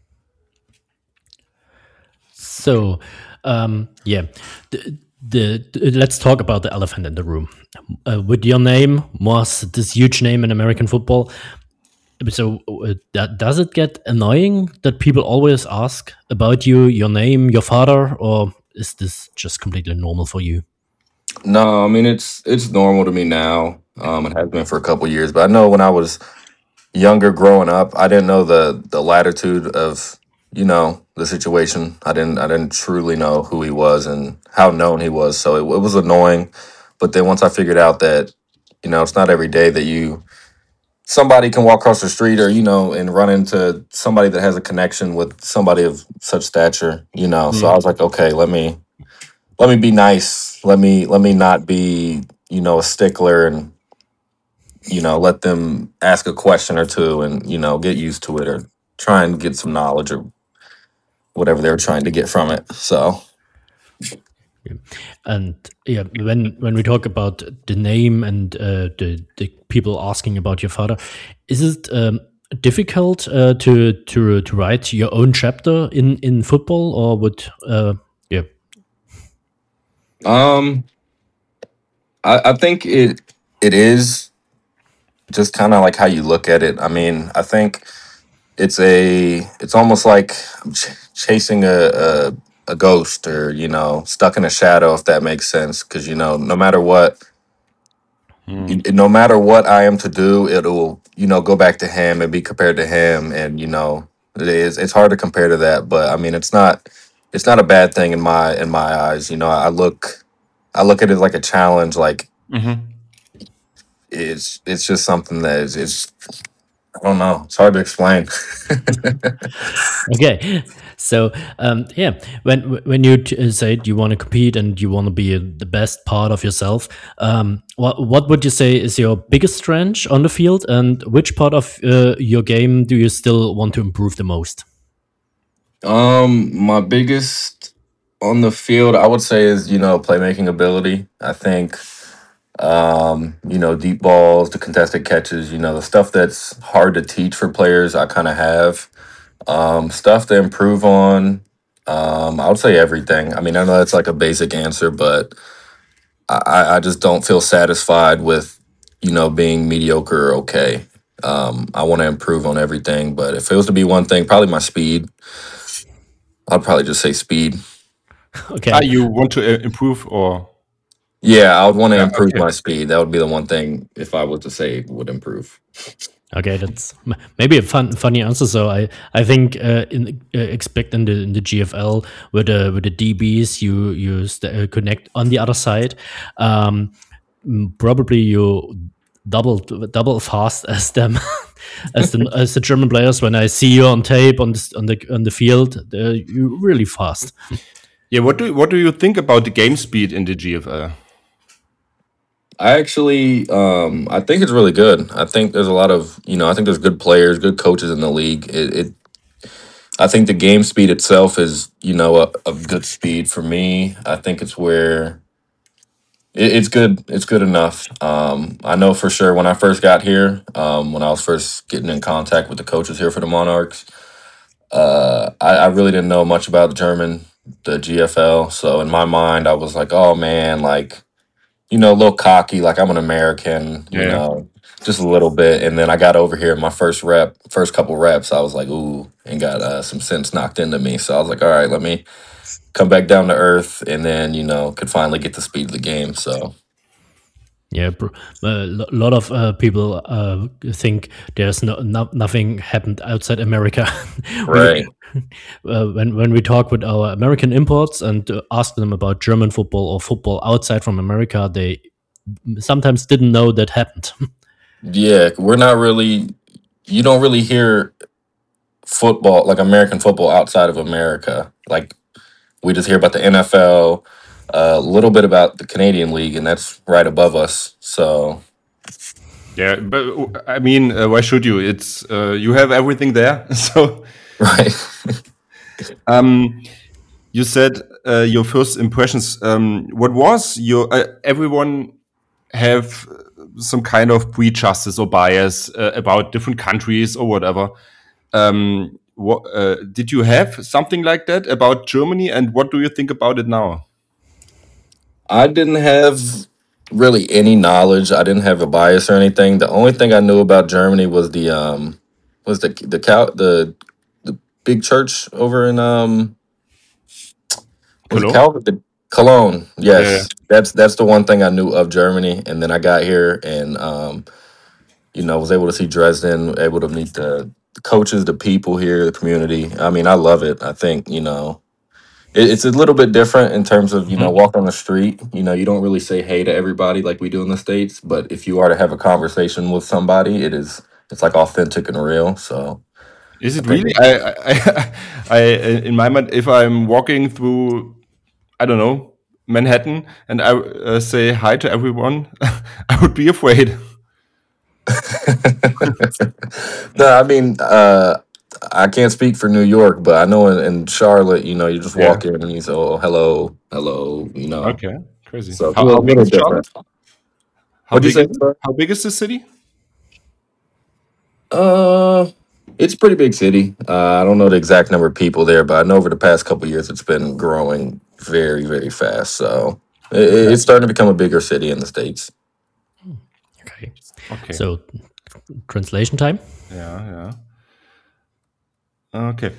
So, um, yeah, the, the, the, let's talk about the elephant in the room. Uh, with your name was this huge name in American football. So, uh, that, does it get annoying that people always ask about you, your name, your father, or is this just completely normal for you? No, I mean, it's, it's normal to me now. Um, it has been for a couple years, but I know when I was younger growing up, I didn't know the, the latitude of, you know, the situation. I didn't I didn't truly know who he was and how known he was. So it, it was annoying. But then once I figured out that, you know, it's not every day that you somebody can walk across the street or, you know, and run into somebody that has a connection with somebody of such stature, you know. Mm. So I was like, okay, let me let me be nice. Let me let me not be, you know, a stickler and, you know, let them ask a question or two and, you know, get used to it or try and get some knowledge or whatever they were trying to get from it. So, yeah. And yeah, when when we talk about the name and uh, the the people asking about your father, is it um, difficult uh, to to to write your own chapter in in football, or would uh, yeah? Um, I, I think it it is just kind of like how you look at it. I mean, I think it's a it's almost like ch- chasing a, a a ghost, or you know, stuck in a shadow, if that makes sense. Because you know, no matter what, Hmm. no matter what I am to do, it'll you know go back to him and be compared to him, and you know, it is it's hard to compare to that. But I mean, it's not it's not a bad thing in my in my eyes. You know, I look I look at it like a challenge. Like Mhm. it's it's just something that is it's I don't know. It's hard to explain. Okay, so um, yeah, when when you t- say you want to compete and you want to be the best part of yourself, um, what what would you say is your biggest strength on the field, and which part of uh, your game do you still want to improve the most? Um, my biggest on the field, I would say, is you know playmaking ability. I think um, you know deep balls, the contested catches, you know the stuff that's hard to teach for players. I kind of have um, stuff to improve on. Um, I would say everything. I mean, I know that's like a basic answer, but I, I I just don't feel satisfied with you know being mediocre or okay. Um, I want to improve on everything, but if it was to be one thing, probably my speed. I'd probably just say speed. Okay, Ah, you want to uh, improve or Yeah, I would want to yeah, improve okay. my speed. That would be the one thing if I was to say would improve. okay, that's m- maybe a fun funny answer. So I I think uh, in uh, expect in the in the G F L with the with the D Bs you you st- uh, connect on the other side. Um, mm, probably you double double fast as them as the as the German players. When I see you on tape on the on the on the field, uh, you really fast. Yeah, what do what do you think about the game speed in the G F L? I actually, um, I think it's really good. I think there's a lot of, you know, I think there's good players, good coaches in the league. It, it I think the game speed itself is, you know, a, a good speed for me. I think it's where it, it's good. It's good enough. Um, I know for sure when I first got here, um, when I was first getting in contact with the coaches here for the Monarchs, uh, I, I really didn't know much about German, the G F L. So in my mind, I was like, oh man, like, you know, a little cocky, like I'm an American, you Yeah. know, just a little bit. And then I got over here, my first rep, first couple reps, I was like, ooh, and got uh, some sense knocked into me. So I was like, all right, let me come back down to earth, and then, you know, could finally get the speed of the game. So Yeah, br- a lo- lot of uh, people uh, think there's no, no nothing happened outside America. we right. uh, when when we talk with our American imports and uh, ask them about German football or football outside from America, they sometimes didn't know that happened. Yeah, we're not really, you don't really hear football, like American football outside of America. Like we just hear about the N F L, a little bit about the Canadian League, and that's right above us. So, Yeah, but uh, I mean, uh, why should you? It's uh, you have everything there. So, right. um, you said uh, your first impressions. Um, what was your? Uh, everyone have some kind of prejudice or bias uh, about different countries or whatever. Um, what uh, did you have something like that about Germany, and what do you think about it now? I didn't have really any knowledge. I didn't have a bias or anything. The only thing I knew about Germany was the um was the the cow the the big church over in um was it Cologne? Cal the Cologne. Yeah. Yes. That's that's the one thing I knew of Germany. And then I got here and um you know was able to see Dresden, able to meet the coaches, the people here, the community. I mean, I love it. I think, you know, it, it's a little bit different in terms of, you know, Mhm. walking on the street. You know, you don't really say hey to everybody like we do in the States, but if you are to have a conversation with somebody, it is it's like authentic and real. So Is I it think really? I, I, I, I, in my mind, if I'm walking through, I don't know, Manhattan, and I uh, say hi to everyone, I would be afraid. no, I mean, uh, I can't speak for New York, but I know in, in Charlotte, you know, you just Yeah. walk in and you say, "Oh, hello, hello," you know. Okay. Crazy. So it's a How, how little, big little is Charlotte? different. How What'd you big say, is it? sir? How big is the city? Uh, It's a pretty big city. Uh, I don't know the exact number of people there, but I know over the past couple of years it's been growing very, very fast. So it, it's starting to become a bigger city in the States. Okay. Okay. So, translation time? Ja, ja. Okay.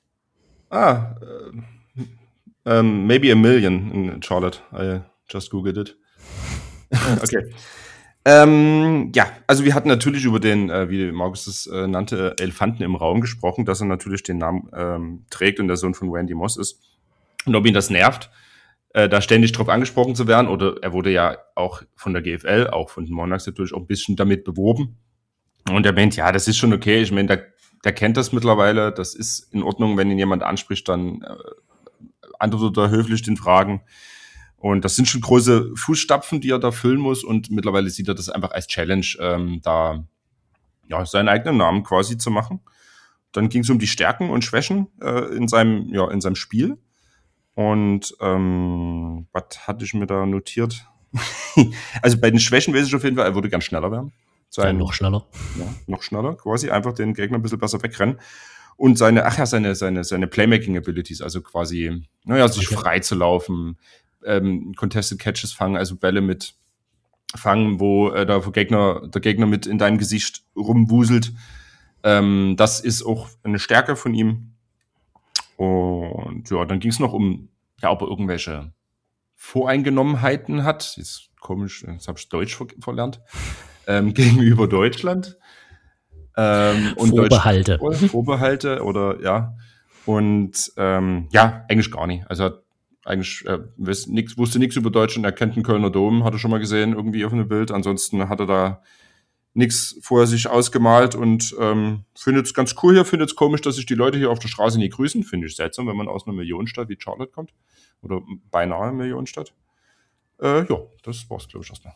Ah, uh, um, maybe a million in Charlotte. I just googled it. Okay. Ähm, ja, also wir hatten natürlich über den, äh, wie Markus es äh, nannte, Elefanten im Raum gesprochen, dass er natürlich den Namen ähm, trägt und der Sohn von Randy Moss ist. Und ob ihn das nervt, äh, da ständig drauf angesprochen zu werden, oder er wurde ja auch von der G F L, auch von den Monarchs natürlich auch ein bisschen damit beworben. Und er meint, ja, das ist schon okay. Ich meine, der, der kennt das mittlerweile. Das ist in Ordnung, wenn ihn jemand anspricht, dann äh, antwortet er höflich den Fragen. Und das sind schon große Fußstapfen, die er da füllen muss. Und mittlerweile sieht er das einfach als Challenge, ähm, da ja, seinen eigenen Namen quasi zu machen. Dann ging es um die Stärken und Schwächen äh, in seinem, ja, in seinem Spiel. Und ähm, was hatte ich mir da notiert? Also bei den Schwächen weiß ich auf jeden Fall, er würde gern schneller werden. Sein, ja, noch schneller. Ja, noch schneller quasi, einfach den Gegner ein bisschen besser wegrennen. Und seine, ach ja, seine, seine, seine Playmaking-Abilities, also quasi, naja, sich okay. frei zu laufen, ähm, Contested Catches fangen, also Bälle mit fangen, wo äh, der Gegner, der Gegner mit in deinem Gesicht rumwuselt. Ähm, das ist auch eine Stärke von ihm. Und ja, dann ging es noch um, ja, ob er irgendwelche Voreingenommenheiten hat. Jetzt komisch, jetzt habe ich Deutsch ver verlernt. Ähm, gegenüber Deutschland. Ähm, und Vorbehalte. Deutsch Vorbehalte oder ja. Und ähm, ja, eigentlich gar nicht. Also eigentlich äh, nix, wusste nichts über Deutschland, er kennt den Kölner Dom, hat er schon mal gesehen, irgendwie auf einem Bild. Ansonsten hat er da nichts vorher sich ausgemalt und ähm, findet es ganz cool hier, findet es komisch, dass sich die Leute hier auf der Straße nie grüßen. Finde ich seltsam, wenn man aus einer Millionenstadt wie Charlotte kommt. Oder beinahe Millionenstadt. Äh, ja, das war's, glaube ich, erstmal.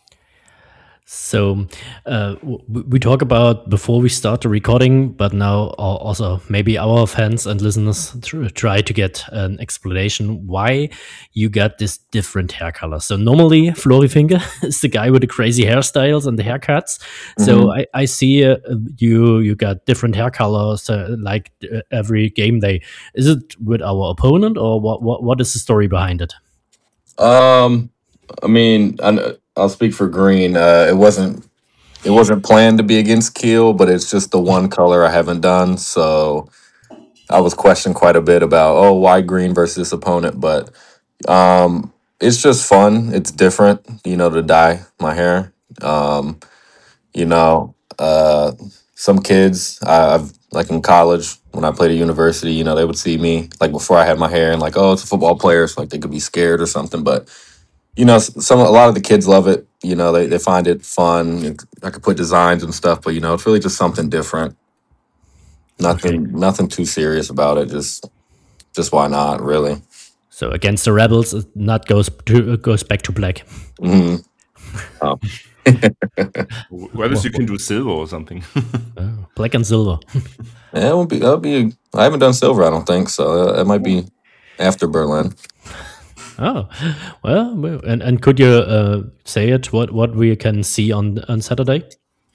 So uh, we talk about before we start the recording, but now also maybe our fans and listeners try to get an explanation why you got this different hair color. So normally Flori Finke is the guy with the crazy hairstyles and the haircuts. Mm-hmm. So I, I see uh, you you got different hair colors uh, like uh, every game day. Is it with our opponent or what? What, what is the story behind it? Um, I mean, I I'll speak for green. Uh, it wasn't it wasn't planned to be against Kiel, but it's just the one color I haven't done. So I was questioned quite a bit about, oh, why green versus this opponent? But um, it's just fun. It's different, you know, to dye my hair. Um, you know, uh, some kids, I, I've like in college when I played at university, you know, they would see me like before I had my hair and like, oh, it's a football player, so like they could be scared or something, but. You know, some a lot of the kids love it. You know, they, they find it fun. I could put designs and stuff, but you know, it's really just something different. Nothing, okay. nothing too serious about it. Just, just why not? Really. So against the Rebels, it not goes to goes back to black. Mm-hmm. Oh. Rebels, you can do silver or something. Oh, black and silver. Yeah, it would be. That'll be. I haven't done silver. I don't think so. It might be after Berlin. Oh, well, and and could you uh, say it? What what we can see on on Saturday?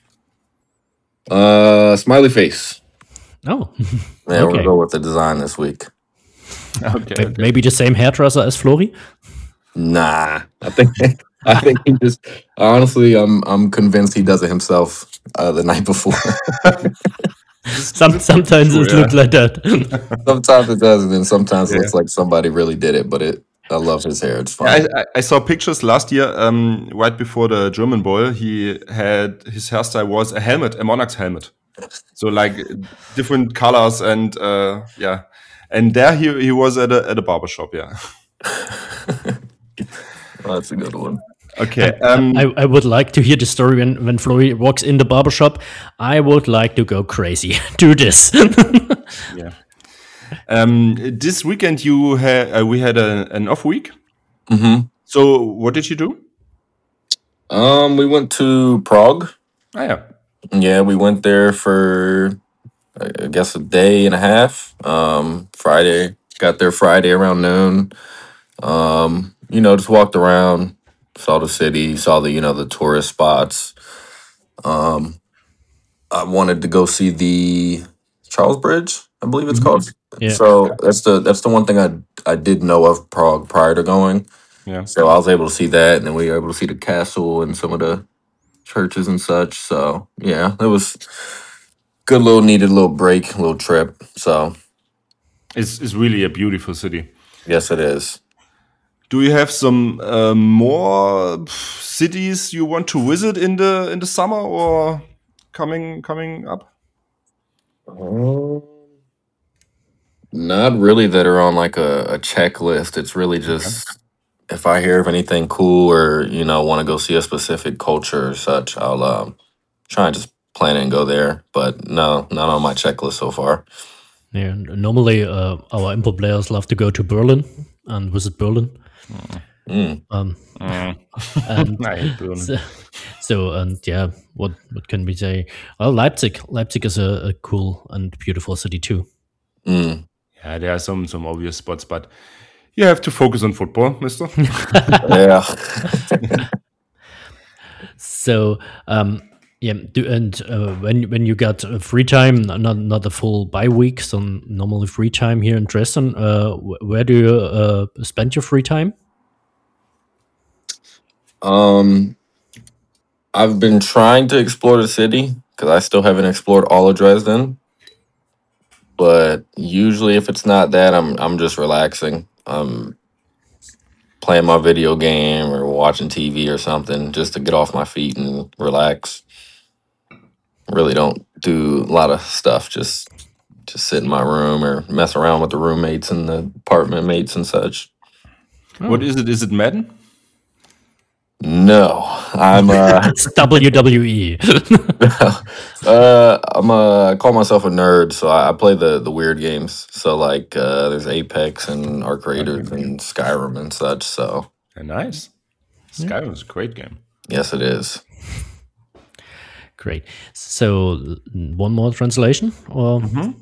Uh, smiley face. Oh, yeah, okay. We're gonna go with the design this week. Okay, okay. Maybe the same hairdresser as Flori? Nah, I think I think he just honestly, I'm I'm convinced he does it himself uh, the night before. Some sometimes it yeah. looks like that. Sometimes it does, and then sometimes yeah. it looks like somebody really did it, but it. I love his hair. It's fun. I, I, I saw pictures last year, um, right before the German Bowl. He had his hairstyle was a helmet, a Monarchs helmet. So like different colors and uh, yeah, and there he he was at a at a barber shop. Yeah, well, that's a good one. Okay, um, I, I would like to hear the story when when Flori walks in the barber shop. I would like to go crazy. Do this. Yeah. Um, this weekend you had uh, we had a, an off week. Mm-hmm. So what did you do? Um, we went to Prague. Oh, yeah. Yeah, we went there for I guess a day and a half. Um, Friday got there Friday around noon. Um, you know, just walked around, saw the city, saw the you know the tourist spots. Um, I wanted to go see the Charles Bridge, I believe it's Mm-hmm. called. Yeah. So that's the that's the one thing I I did know of Prague prior to going. Yeah. So I was able to see that, and then we were able to see the castle and some of the churches and such. So yeah, it was good little needed little break, little trip. So It's it's really a beautiful city. yes, it is. Do you have some uh, more cities you want to visit in the in the summer or coming coming up? Um, not really that are on like a, a checklist. It's really just if I hear of anything cool or you know want to go see a specific culture or such, I'll um, try and just plan it and go there. But no, not on my checklist so far. Yeah. Normally, uh, our import players love to go to Berlin and visit Berlin. Mm. Um, Mm. and I hate Berlin. so, so and yeah, what what can we say? Well, Leipzig, Leipzig is a, a cool and beautiful city too. Mm. Yeah, there are some some obvious spots, but you have to focus on football, Mister. Yeah. So, um, yeah, do, and uh, when when you got uh, free time, not not a full bye week, so normally free time here in Dresden, uh, wh- where do you uh, spend your free time? Um, I've been trying to explore the city because I still haven't explored all of Dresden. But usually, if it's not that, I'm I'm just relaxing. Um, playing my video game or watching T V or something just to get off my feet and relax. Really don't do a lot of stuff. Just just sit in my room or mess around with the roommates and the apartment mates and such. What is it? Is it Madden? No, I'm uh, It's W W E. uh I'm a I call myself a nerd, so I, I play the the weird games. So like uh, there's Apex and Arc Raiders and Skyrim and such. So Yeah, nice. Skyrim is a great game. yes, it is. Great. So, one more translation? Or?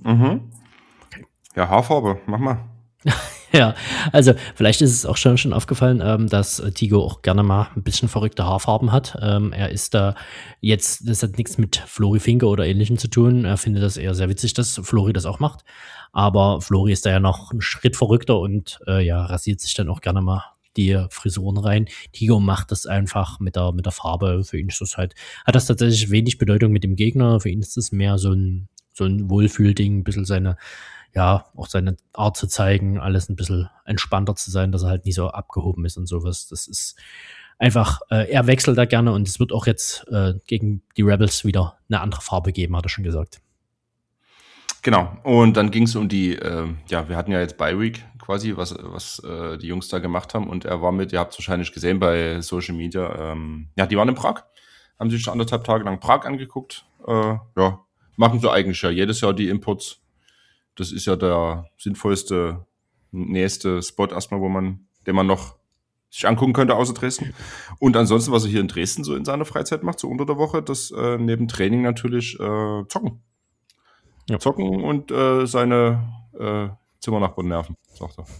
Ja, Haarfarbe, mach mal. Ja, also vielleicht ist es auch schon, schon aufgefallen, ähm, dass äh, Tigo auch gerne mal ein bisschen verrückte Haarfarben hat. Ähm, er ist da jetzt, das hat nichts mit Flori Finke oder Ähnlichem zu tun. Er findet das eher sehr witzig, dass Flori das auch macht. Aber Flori ist da ja noch einen Schritt verrückter und äh, ja, rasiert sich dann auch gerne mal die Frisuren rein. Tigo macht das einfach mit der, mit der Farbe. Für ihn ist das halt, hat das tatsächlich wenig Bedeutung mit dem Gegner. Für ihn ist das mehr so ein, so ein Wohlfühlding, ein bisschen seine, ja, auch seine Art zu zeigen, alles ein bisschen entspannter zu sein, dass er halt nicht so abgehoben ist und sowas. Das ist einfach, äh, er wechselt da gerne und es wird auch jetzt äh, gegen die Rebels wieder eine andere Farbe geben, hat er schon gesagt. Genau. Und dann ging es um die, äh, ja, wir hatten ja jetzt Bye Week quasi, was, was äh, die Jungs da gemacht haben. Und er war mit, ihr habt es wahrscheinlich gesehen bei Social Media, ähm, ja, die waren in Prag, haben sich anderthalb Tage lang Prag angeguckt. Äh, ja, machen so eigentlich ja jedes Jahr die Imports. Das ist ja der sinnvollste, nächste Spot erstmal, wo man, den man noch sich angucken könnte, außer Dresden. Und ansonsten, was er hier in Dresden so in seiner Freizeit macht, so unter der Woche, das äh, neben Training natürlich äh, zocken. Ja. Zocken und äh, seine äh, Zimmernachbarn nerven, sagt er.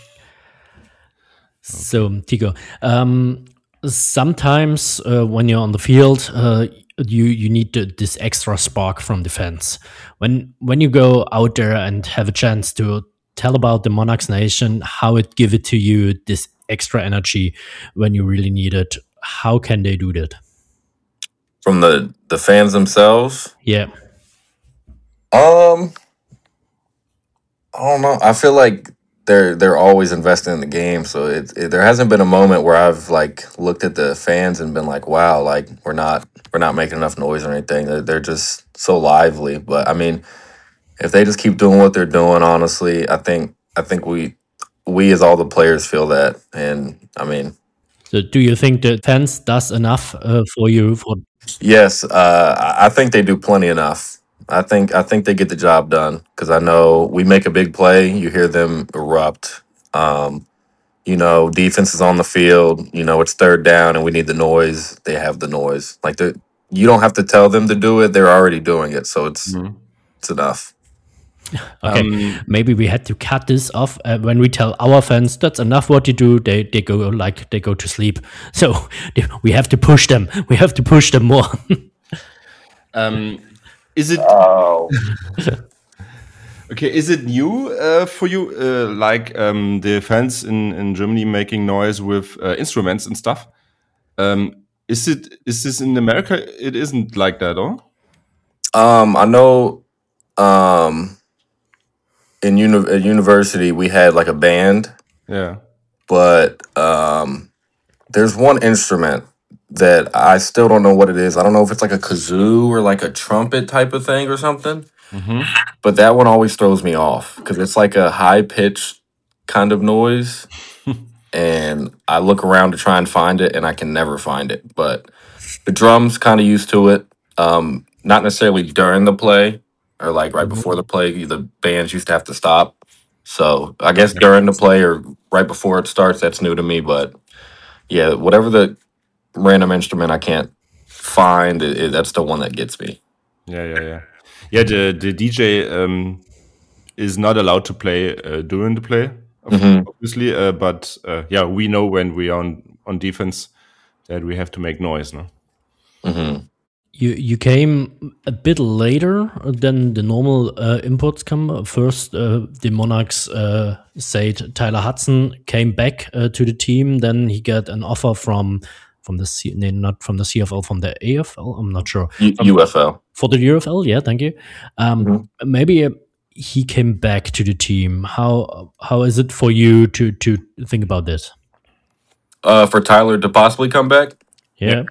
So, Tigo, um, sometimes uh, when you're on the field, uh, you you need to, this extra spark from the fans. When when you go out there and have a chance to tell about the Monarchs Nation, how it give it to you, this extra energy when you really need it, how can they do that? From the the fans themselves. Yeah. Um, I don't know. I feel like they're they're always invested in the game, so it, it there hasn't been a moment where I've like looked at the fans and been like, "Wow, like we're not we're not making enough noise or anything." They're, they're just so lively. But I mean, if they just keep doing what they're doing, honestly, I think I think we we as all the players feel that, and I mean. So, do you think the fans does enough uh, for you? For Yes, uh, I I think they do plenty enough. I think I think they get the job done because I know we make a big play, you hear them erupt. Um, you know, defense is on the field. You know, it's third down and we need the noise. They have the noise. Like the you don't have to tell them to do it; they're already doing it. So it's Mhm. it's enough. okay, Um, maybe we had to cut this off uh, when we tell our fans that's enough. What you do, they they go like they go to sleep. So they, we have to push them. We have to push them more. Um, is it Oh, Okay, is it new uh, for you, uh, like um, the fans in, in Germany making noise with uh, instruments and stuff? Um, is it is this in America? It isn't like that, or? Um, I know. Um, in uni- at university, we had like a band, Yeah. but um, there's one instrument that I still don't know what it is. I don't know if it's like a kazoo or like a trumpet type of thing or something. Mm-hmm. But that one always throws me off because it's like a high pitched kind of noise. And I look around to try and find it and I can never find it. But the drums kind of used to it. Um, not necessarily during the play or like right Mm-hmm. before the play. The bands used to have to stop. So I guess during the play or right before it starts, that's new to me. But yeah, whatever the random instrument I can't find, it, it, that's the one that gets me. Yeah, yeah, yeah. Yeah, the, the D J um, is not allowed to play uh, during the play, Mhm. obviously. Uh, but uh, yeah, we know when we are on, on defense that we have to make noise, no? Mhm. You you came a bit later than the normal uh, imports come. First, uh, the Monarchs uh, said Tyler Hudson came back uh, to the team. Then he got an offer from from the C- no, not from the C F L, from the A F L. I'm not sure. U- From- U F L. for the U F L, yeah, thank you. Um, Mhm. Maybe uh, he came back to the team. How how is it for you to to think about this? Uh, for Tyler to possibly come back, Yeah,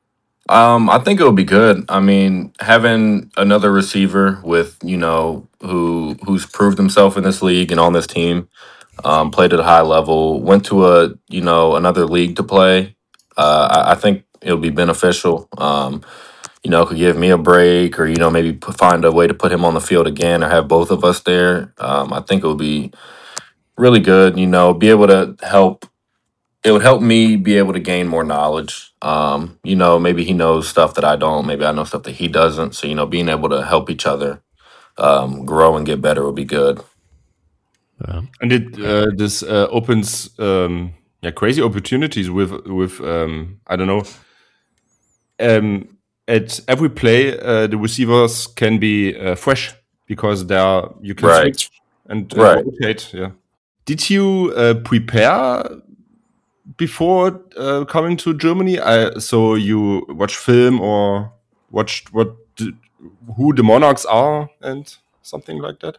um, I think it would be good. I mean, having another receiver with you know who who's proved himself in this league and on this team, um, played at a high level, went to a you know another league to play. Uh, I, I think it'll be beneficial. Um, you know, could give me a break, or you know maybe p- find a way to put him on the field again, or have both of us there. Um, I think it would be really good. You know, be able to help. It would help me be able to gain more knowledge. Um, you know, maybe he knows stuff that I don't. Maybe I know stuff that he doesn't. So you know, being able to help each other um, grow and get better would be good. yeah. And it uh, this uh, opens um, yeah crazy opportunities with with um, I don't know. Um, at every play, uh, the receivers can be uh, fresh because they are you can Right. switch and uh, Right. rotate. Yeah. Did you uh, prepare before uh, coming to Germany? I, so you watch film or watched what the, who the Monarchs are and something like that.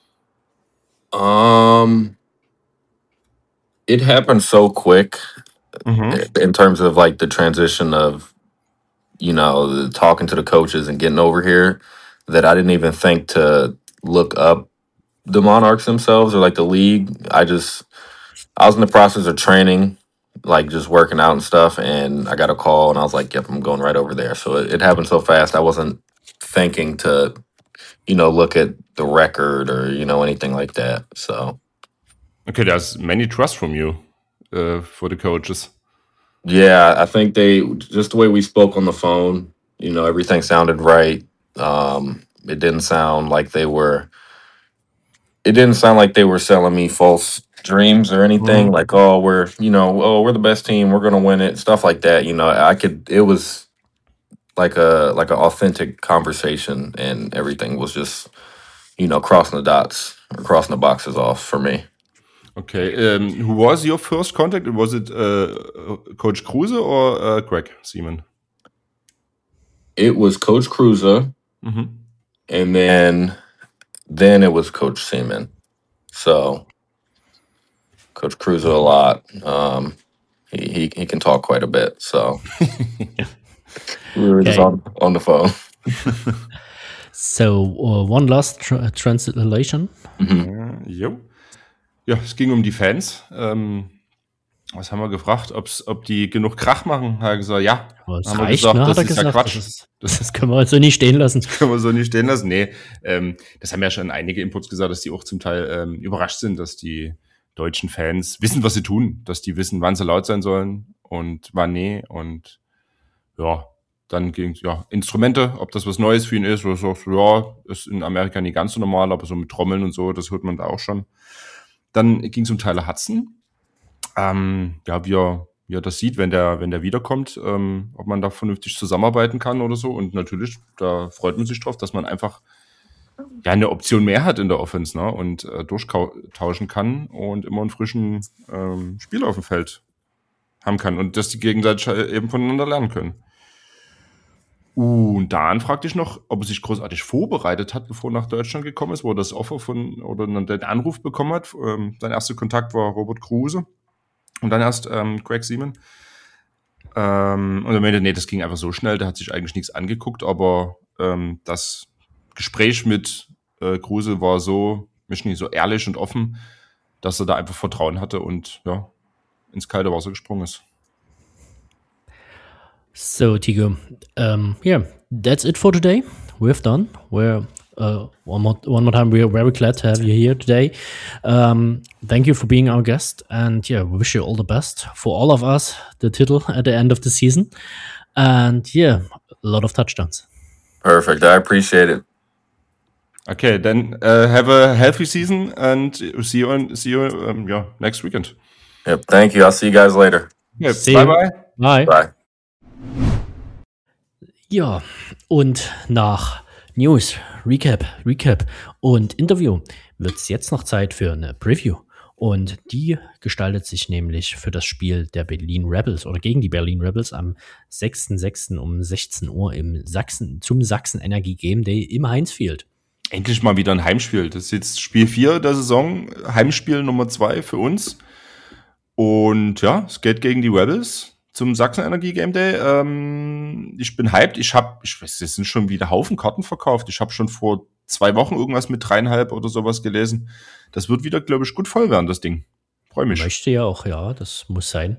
Um, it happened so quick Mm-hmm. in terms of like the transition of you know the, talking to the coaches and getting over here that I didn't even think to look up the Monarchs themselves or like the league. I just I was in the process of training, like just working out and stuff, and I got a call and I was like, "Yep, I'm going right over there." So it, it happened so fast. I wasn't thinking to you know look at the record or you know anything like that. So Okay, there's many trust from you uh, for the coaches. yeah, I think they just the way we spoke on the phone, you know, everything sounded right. Um, it didn't sound like they were it didn't sound like they were selling me false dreams or anything, Mhm. like, oh, we're, you know, oh, we're the best team, we're gonna win it, stuff like that. You know, I could it was like a like an authentic conversation and everything was just, you know, crossing the dots or crossing the boxes off for me. Okay, um, who was your first contact? Was it uh, Coach Kruse or uh, Greg Seaman? It was Coach Cruza, Mm-hmm. and then then it was Coach Seaman. So Coach Cruza a lot. Um, he, he he can talk quite a bit. So we were just Okay. on, on the phone. So uh, one last tra translation. Mhm. Jo. Ja, es ging um die Fans. Ähm, was haben wir gefragt? Ob's, ob die genug Krach machen? Hat er gesagt, ja. Aber es Haben wir reicht, gesagt, ne, hat das er ist ja gesagt. Quatsch. Das, ist, das können wir also nicht stehen lassen. Können wir so nicht stehen lassen. Nee, ähm, das haben ja schon einige Inputs gesagt, dass die auch zum Teil ähm, überrascht sind, dass die deutschen Fans wissen, was sie tun. Dass die wissen, wann sie laut sein sollen und wann nee. Und ja, dann ging es, ja, Instrumente, ob das was Neues für ihn ist. Oder so, ja, ist in Amerika nicht ganz so normal, aber so mit Trommeln und so, das hört man da auch schon. Dann ging es um Tyler Hudson. Ähm, ja, wie er, wie er das sieht, wenn der, wenn der wiederkommt, ähm, ob man da vernünftig zusammenarbeiten kann oder so. Und natürlich, da freut man sich drauf, dass man einfach ja eine Option mehr hat in der Offense, ne? Und äh, durchtauschen kann und immer einen frischen ähm, Spieler auf dem Feld haben kann und dass die gegenseitig eben voneinander lernen können. Und dann fragte ich noch, ob er sich großartig vorbereitet hat, bevor er nach Deutschland gekommen ist, wo er das Offer von oder den Anruf bekommen hat. Ähm, sein erster Kontakt war Robert Kruse und dann erst ähm, Greg Seaman. Ähm, und er meinte, nee, das ging einfach so schnell, der hat sich eigentlich nichts angeguckt, aber ähm, das Gespräch mit äh, Kruse war so, mich nicht so ehrlich und offen, dass er da einfach Vertrauen hatte und ja, ins kalte Wasser gesprungen ist. So, Tigo, um, yeah, that's it for today. We've done. We're uh, one more one more time. We are very glad to have you here today. Um, thank you for being our guest, and yeah, we wish you all the best for all of us. The title at the end of the season, and yeah, a lot of touchdowns. Perfect. I appreciate it. Okay, then uh, have a healthy season, and see you on see you um, yeah next weekend. Yep. Thank you. I'll see you guys later. Yep. See Bye you. bye. Bye. Bye. Ja, und nach News, Recap, Recap und Interview wird es jetzt noch Zeit für eine Preview. Und die gestaltet sich nämlich für das Spiel der Berlin Rebels oder gegen die Berlin Rebels am sechsten sechsten um sechzehn Uhr im Sachsen, zum Sachsen Energie Game Day im Heinz Field. Endlich mal wieder ein Heimspiel. Das ist jetzt Spiel vier der Saison, Heimspiel Nummer zwei für uns. Und ja, es geht gegen die Rebels zum Sachsen Energie Game Day. Ähm, ich bin hyped. Ich habe, ich weiß, es sind schon wieder Haufen Karten verkauft. Ich habe schon vor zwei Wochen irgendwas mit dreieinhalb oder sowas gelesen. Das wird wieder, glaube ich, gut voll werden, das Ding. Freue mich. Möchte ja auch, ja, das muss sein.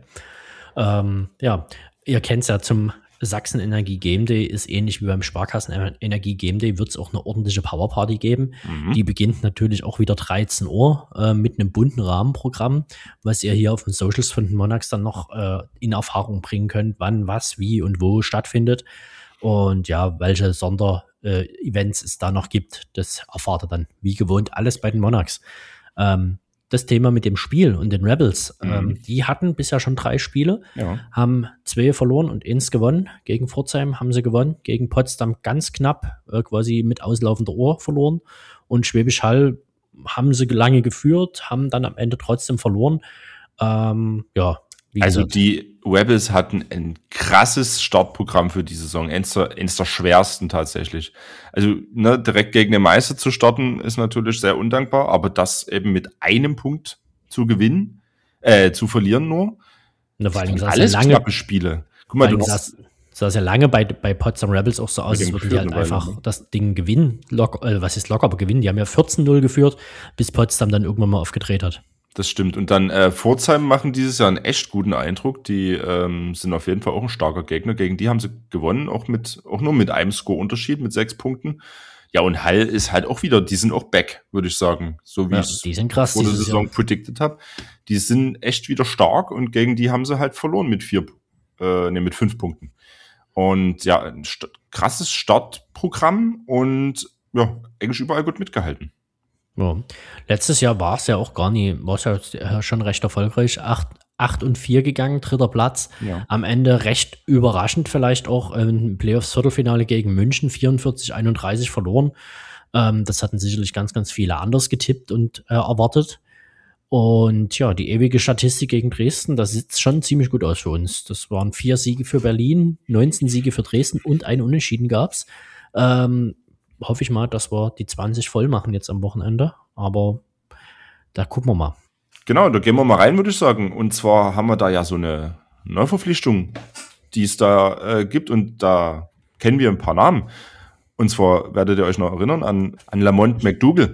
Ähm, ja, ihr kennt es ja, zum Sachsen Energie Game Day ist ähnlich wie beim Sparkassen Energie Game Day, wird es auch eine ordentliche Powerparty geben. Mhm. Die beginnt natürlich auch wieder dreizehn Uhr äh, mit einem bunten Rahmenprogramm, was ihr hier auf den Socials von den Monarchs dann noch äh, in Erfahrung bringen könnt, wann, was, wie und wo stattfindet. Und ja, welche Sonderevents äh, es da noch gibt, das erfahrt ihr dann wie gewohnt alles bei den Monarchs. Ähm, Das Thema mit dem Spiel und den Rebels, mhm. ähm, die hatten bisher schon drei Spiele, ja. haben zwei verloren und eins gewonnen. Gegen Pforzheim haben sie gewonnen, gegen Potsdam ganz knapp, äh, quasi mit auslaufender Uhr verloren. Und Schwäbisch Hall haben sie lange geführt, haben dann am Ende trotzdem verloren. Ähm, ja, wie also gesagt. Die Rebels hatten ein krasses Startprogramm für die Saison, eins der, eins der schwersten tatsächlich. Also ne, direkt gegen den Meister zu starten ist natürlich sehr undankbar, aber das eben mit einem Punkt zu gewinnen, äh, zu verlieren nur, Na, vor allem alles ja lange, knappe Spiele. Guck mal, du sah, sah es ja lange bei, bei Potsdam Rebels auch so aus, als würden die halt einfach Weile. das Ding gewinnen. Lock, äh, was ist locker, aber gewinnen. Die haben ja vierzehn null geführt, bis Potsdam dann irgendwann mal aufgedreht hat. Das stimmt. Und dann äh, Pforzheim machen dieses Jahr einen echt guten Eindruck. Die ähm, sind auf jeden Fall auch ein starker Gegner. Gegen die haben sie gewonnen, auch mit auch nur mit einem Score-Unterschied, mit sechs Punkten. Ja, und Hall ist halt auch wieder, die sind auch back, würde ich sagen. So wie ja, ich die sind krass, vor der Saison predicted habe. Die sind echt wieder stark und gegen die haben sie halt verloren mit vier, äh, ne, mit fünf Punkten. Und ja, ein st- krasses Startprogramm und ja, eigentlich überall gut mitgehalten. Ja. Letztes Jahr war es ja auch gar nie, war es ja schon recht erfolgreich. acht und vier gegangen, dritter Platz. Ja. Am Ende recht überraschend vielleicht auch im Playoffs-Viertelfinale gegen München, vierundvierzig einunddreißig verloren. Ähm, das hatten sicherlich ganz, ganz viele anders getippt und äh, erwartet. Und ja, die ewige Statistik gegen Dresden, das sieht schon ziemlich gut aus für uns. Das waren vier Siege für Berlin, neunzehn Siege für Dresden und ein Unentschieden gab's. Ähm, hoffe ich mal, dass wir die zwanzig voll machen jetzt am Wochenende. Aber da gucken wir mal. Genau, da gehen wir mal rein, würde ich sagen. Und zwar haben wir da ja so eine Neuverpflichtung, die es da äh, gibt. Und da kennen wir ein paar Namen. Und zwar werdet ihr euch noch erinnern an, an Lamont McDougall.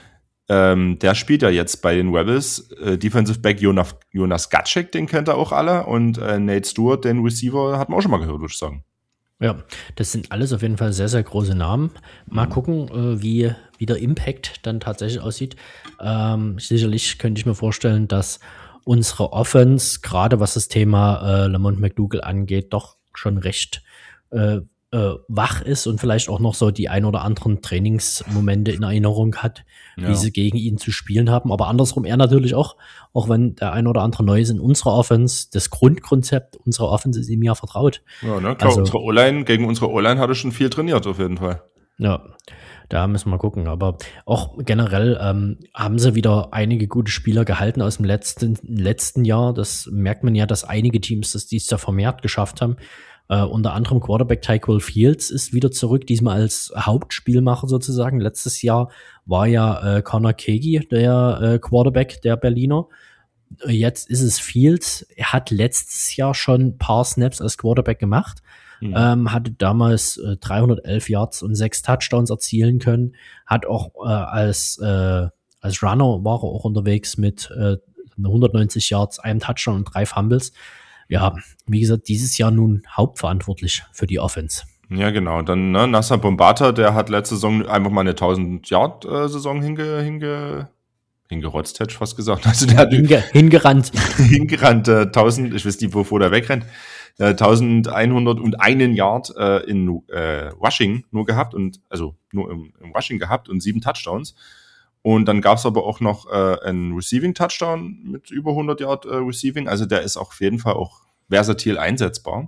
Ähm, der spielt ja jetzt bei den Rebels. Äh, Defensive Back Jonas, Jonas Gatschek, den kennt ihr auch alle. Und äh, Nate Stewart, den Receiver, hat man auch schon mal gehört, würde ich sagen. Ja, das sind alles auf jeden Fall sehr, sehr große Namen. Mal gucken, äh, wie, wie der Impact dann tatsächlich aussieht. Ähm, sicherlich könnte ich mir vorstellen, dass unsere Offense, gerade was das Thema äh, Lamont McDougall angeht, doch schon recht äh, äh, wach ist und vielleicht auch noch so die ein oder anderen Trainingsmomente in Erinnerung hat, ja. wie sie gegen ihn zu spielen haben. Aber andersrum er natürlich auch, auch wenn der ein oder andere neu ist in unserer Offense, das Grundkonzept unserer Offense ist ihm ja vertraut. Ja, ne, klar, also, unsere O-Line, gegen unsere O-Line hat er schon viel trainiert, auf jeden Fall. Ja, da müssen wir gucken. Aber auch generell ähm, haben sie wieder einige gute Spieler gehalten aus dem letzten, letzten Jahr. Das merkt man ja, dass einige Teams das dies Jahr vermehrt geschafft haben. Äh, unter anderem Quarterback Tyquil Fields ist wieder zurück, diesmal als Hauptspielmacher sozusagen. Letztes Jahr war ja äh, Connor Kegi der äh, Quarterback der Berliner. Jetzt ist es Fields. Er hat letztes Jahr schon ein paar Snaps als Quarterback gemacht. Mhm. Ähm, hatte damals äh, dreihundertelf Yards und sechs Touchdowns erzielen können. Hat auch äh, als äh, als Runner war er auch unterwegs mit äh, hundertneunzig Yards, einem Touchdown und drei Fumbles. Ja, wie gesagt, dieses Jahr nun hauptverantwortlich für die Offense. Ja, genau. Dann ne, Nasser Bombata, der hat letzte Saison einfach mal eine tausend-Yard-Saison hinge, hinge, hingerotzt, hätte ich fast gesagt. Also der hat Hinge, hingerannt. hingerannt, äh, tausend, ich weiß nicht, wovor der wegrennt, äh, elfhunderteins Yard äh, in äh, Rushing nur gehabt und also nur im, im Rushing gehabt und sieben Touchdowns. Und dann gab es aber auch noch äh, einen Receiving-Touchdown mit über hundert Yard äh, Receiving. Also der ist auf jeden Fall auch versatil einsetzbar.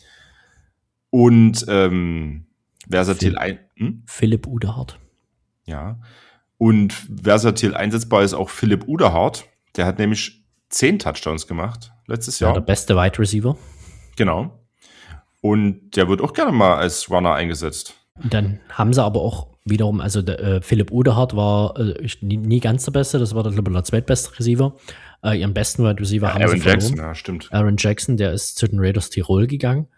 Und ähm, versatil ein... Hm? Philipp Udehard. Ja. Und versatil einsetzbar ist auch Philipp Udehard. Der hat nämlich zehn Touchdowns gemacht letztes Jahr. Ja, der beste Wide Receiver. Genau. Und der wird auch gerne mal als Runner eingesetzt. Und dann haben sie aber auch wiederum, also der, äh, Philipp Udehard war äh, nie, nie ganz der Beste, das war der, glaube ich, der zweitbeste Receiver. Äh, ihren besten Wide Receiver ja, haben Aaron sie verloren. Jackson, ja, stimmt. Aaron Jackson, der ist zu den Raiders Tirol gegangen.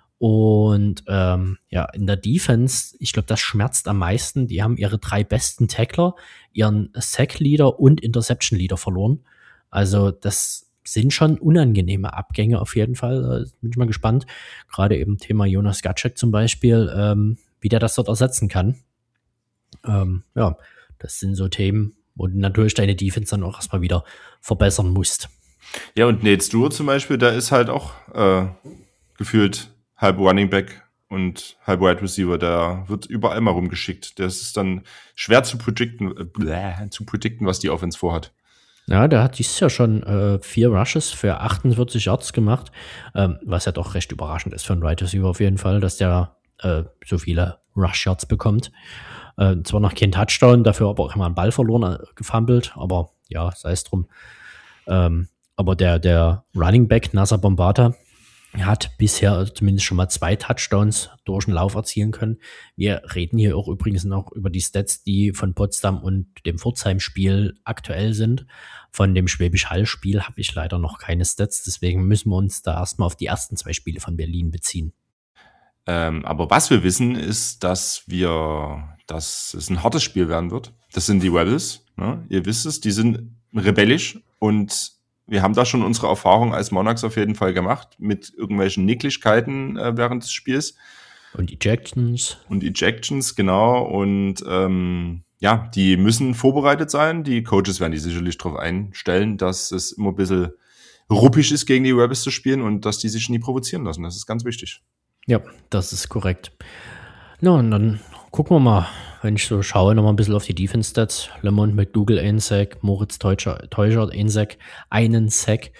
Und ähm, ja, in der Defense, ich glaube, das schmerzt am meisten. Die haben ihre drei besten Tackler, ihren Sack-Leader und Interception-Leader verloren. Also das sind schon unangenehme Abgänge auf jeden Fall. Da bin ich mal gespannt. Gerade eben Thema Jonas Gatschek zum Beispiel, ähm, wie der das dort ersetzen kann. Ähm, ja, das sind so Themen, wo du natürlich deine Defense dann auch erstmal wieder verbessern musst. Ja, und Nate Stewart zum Beispiel, der ist halt auch äh, gefühlt halb Running Back und halb Wide Receiver. Der wird überall mal rumgeschickt. Das ist dann schwer zu predikten, äh, bläh, zu predikten, was die Offense vorhat. Ja, der hat dieses Jahr schon äh, vier Rushes für achtundvierzig Yards gemacht, ähm, was ja doch recht überraschend ist für einen Wide Receiver auf jeden Fall, dass der äh, so viele Rush-Yards bekommt. Äh, zwar noch kein Touchdown, dafür aber auch immer einen Ball verloren, äh, gefummelt, aber ja, sei es drum. Ähm, aber der, der Running Back, Nasser Bombata, hat bisher zumindest schon mal zwei Touchdowns durch den Lauf erzielen können. Wir reden hier auch übrigens noch über die Stats, die von Potsdam und dem Pforzheim-Spiel aktuell sind. Von dem Schwäbisch Hall-Spiel habe ich leider noch keine Stats, deswegen müssen wir uns da erstmal auf die ersten zwei Spiele von Berlin beziehen. Ähm, aber was wir wissen, ist, dass wir, dass es ein hartes Spiel werden wird. Das sind die Rebels, ne? Ihr wisst es, die sind rebellisch und wir haben da schon unsere Erfahrung als Monarchs auf jeden Fall gemacht, mit irgendwelchen Nicklichkeiten äh, während des Spiels. Und Ejections. Und Ejections, genau. Und ähm, ja, die müssen vorbereitet sein. Die Coaches werden die sicherlich darauf einstellen, dass es immer ein bisschen ruppig ist, gegen die Rebels zu spielen und dass die sich nie provozieren lassen. Das ist ganz wichtig. Ja, das ist korrekt. Na, und dann gucken wir mal, wenn ich so schaue, nochmal ein bisschen auf die Defense-Stats. Lemont mit Google einen Sack, Moritz Teuchert einen Sack, einen Sack.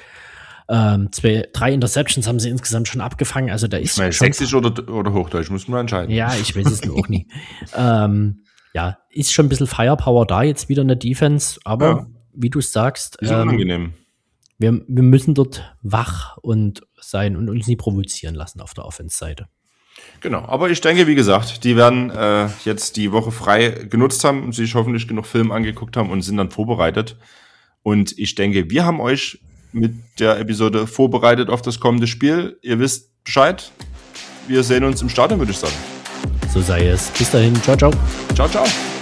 Ähm, zwei, drei Interceptions haben sie insgesamt schon abgefangen. Also da ist ich meine, sächsisch oder, oder Hochdeutsch, muss man entscheiden. Ja, ich weiß es auch nie. ähm, ja, ist schon ein bisschen Firepower da jetzt wieder in der Defense, aber ja, wie du sagst, ist ähm, unangenehm. Wir, wir müssen dort wach und sein und uns nie provozieren lassen auf der Offense-Seite. Genau, aber ich denke, wie gesagt, die werden äh, jetzt die Woche frei genutzt haben und sich hoffentlich genug Film angeguckt haben und sind dann vorbereitet. Und ich denke, wir haben euch mit der Episode vorbereitet auf das kommende Spiel. Ihr wisst Bescheid. Wir sehen uns im Stadion, würde ich sagen. So sei es. Bis dahin. Ciao, ciao. Ciao, ciao.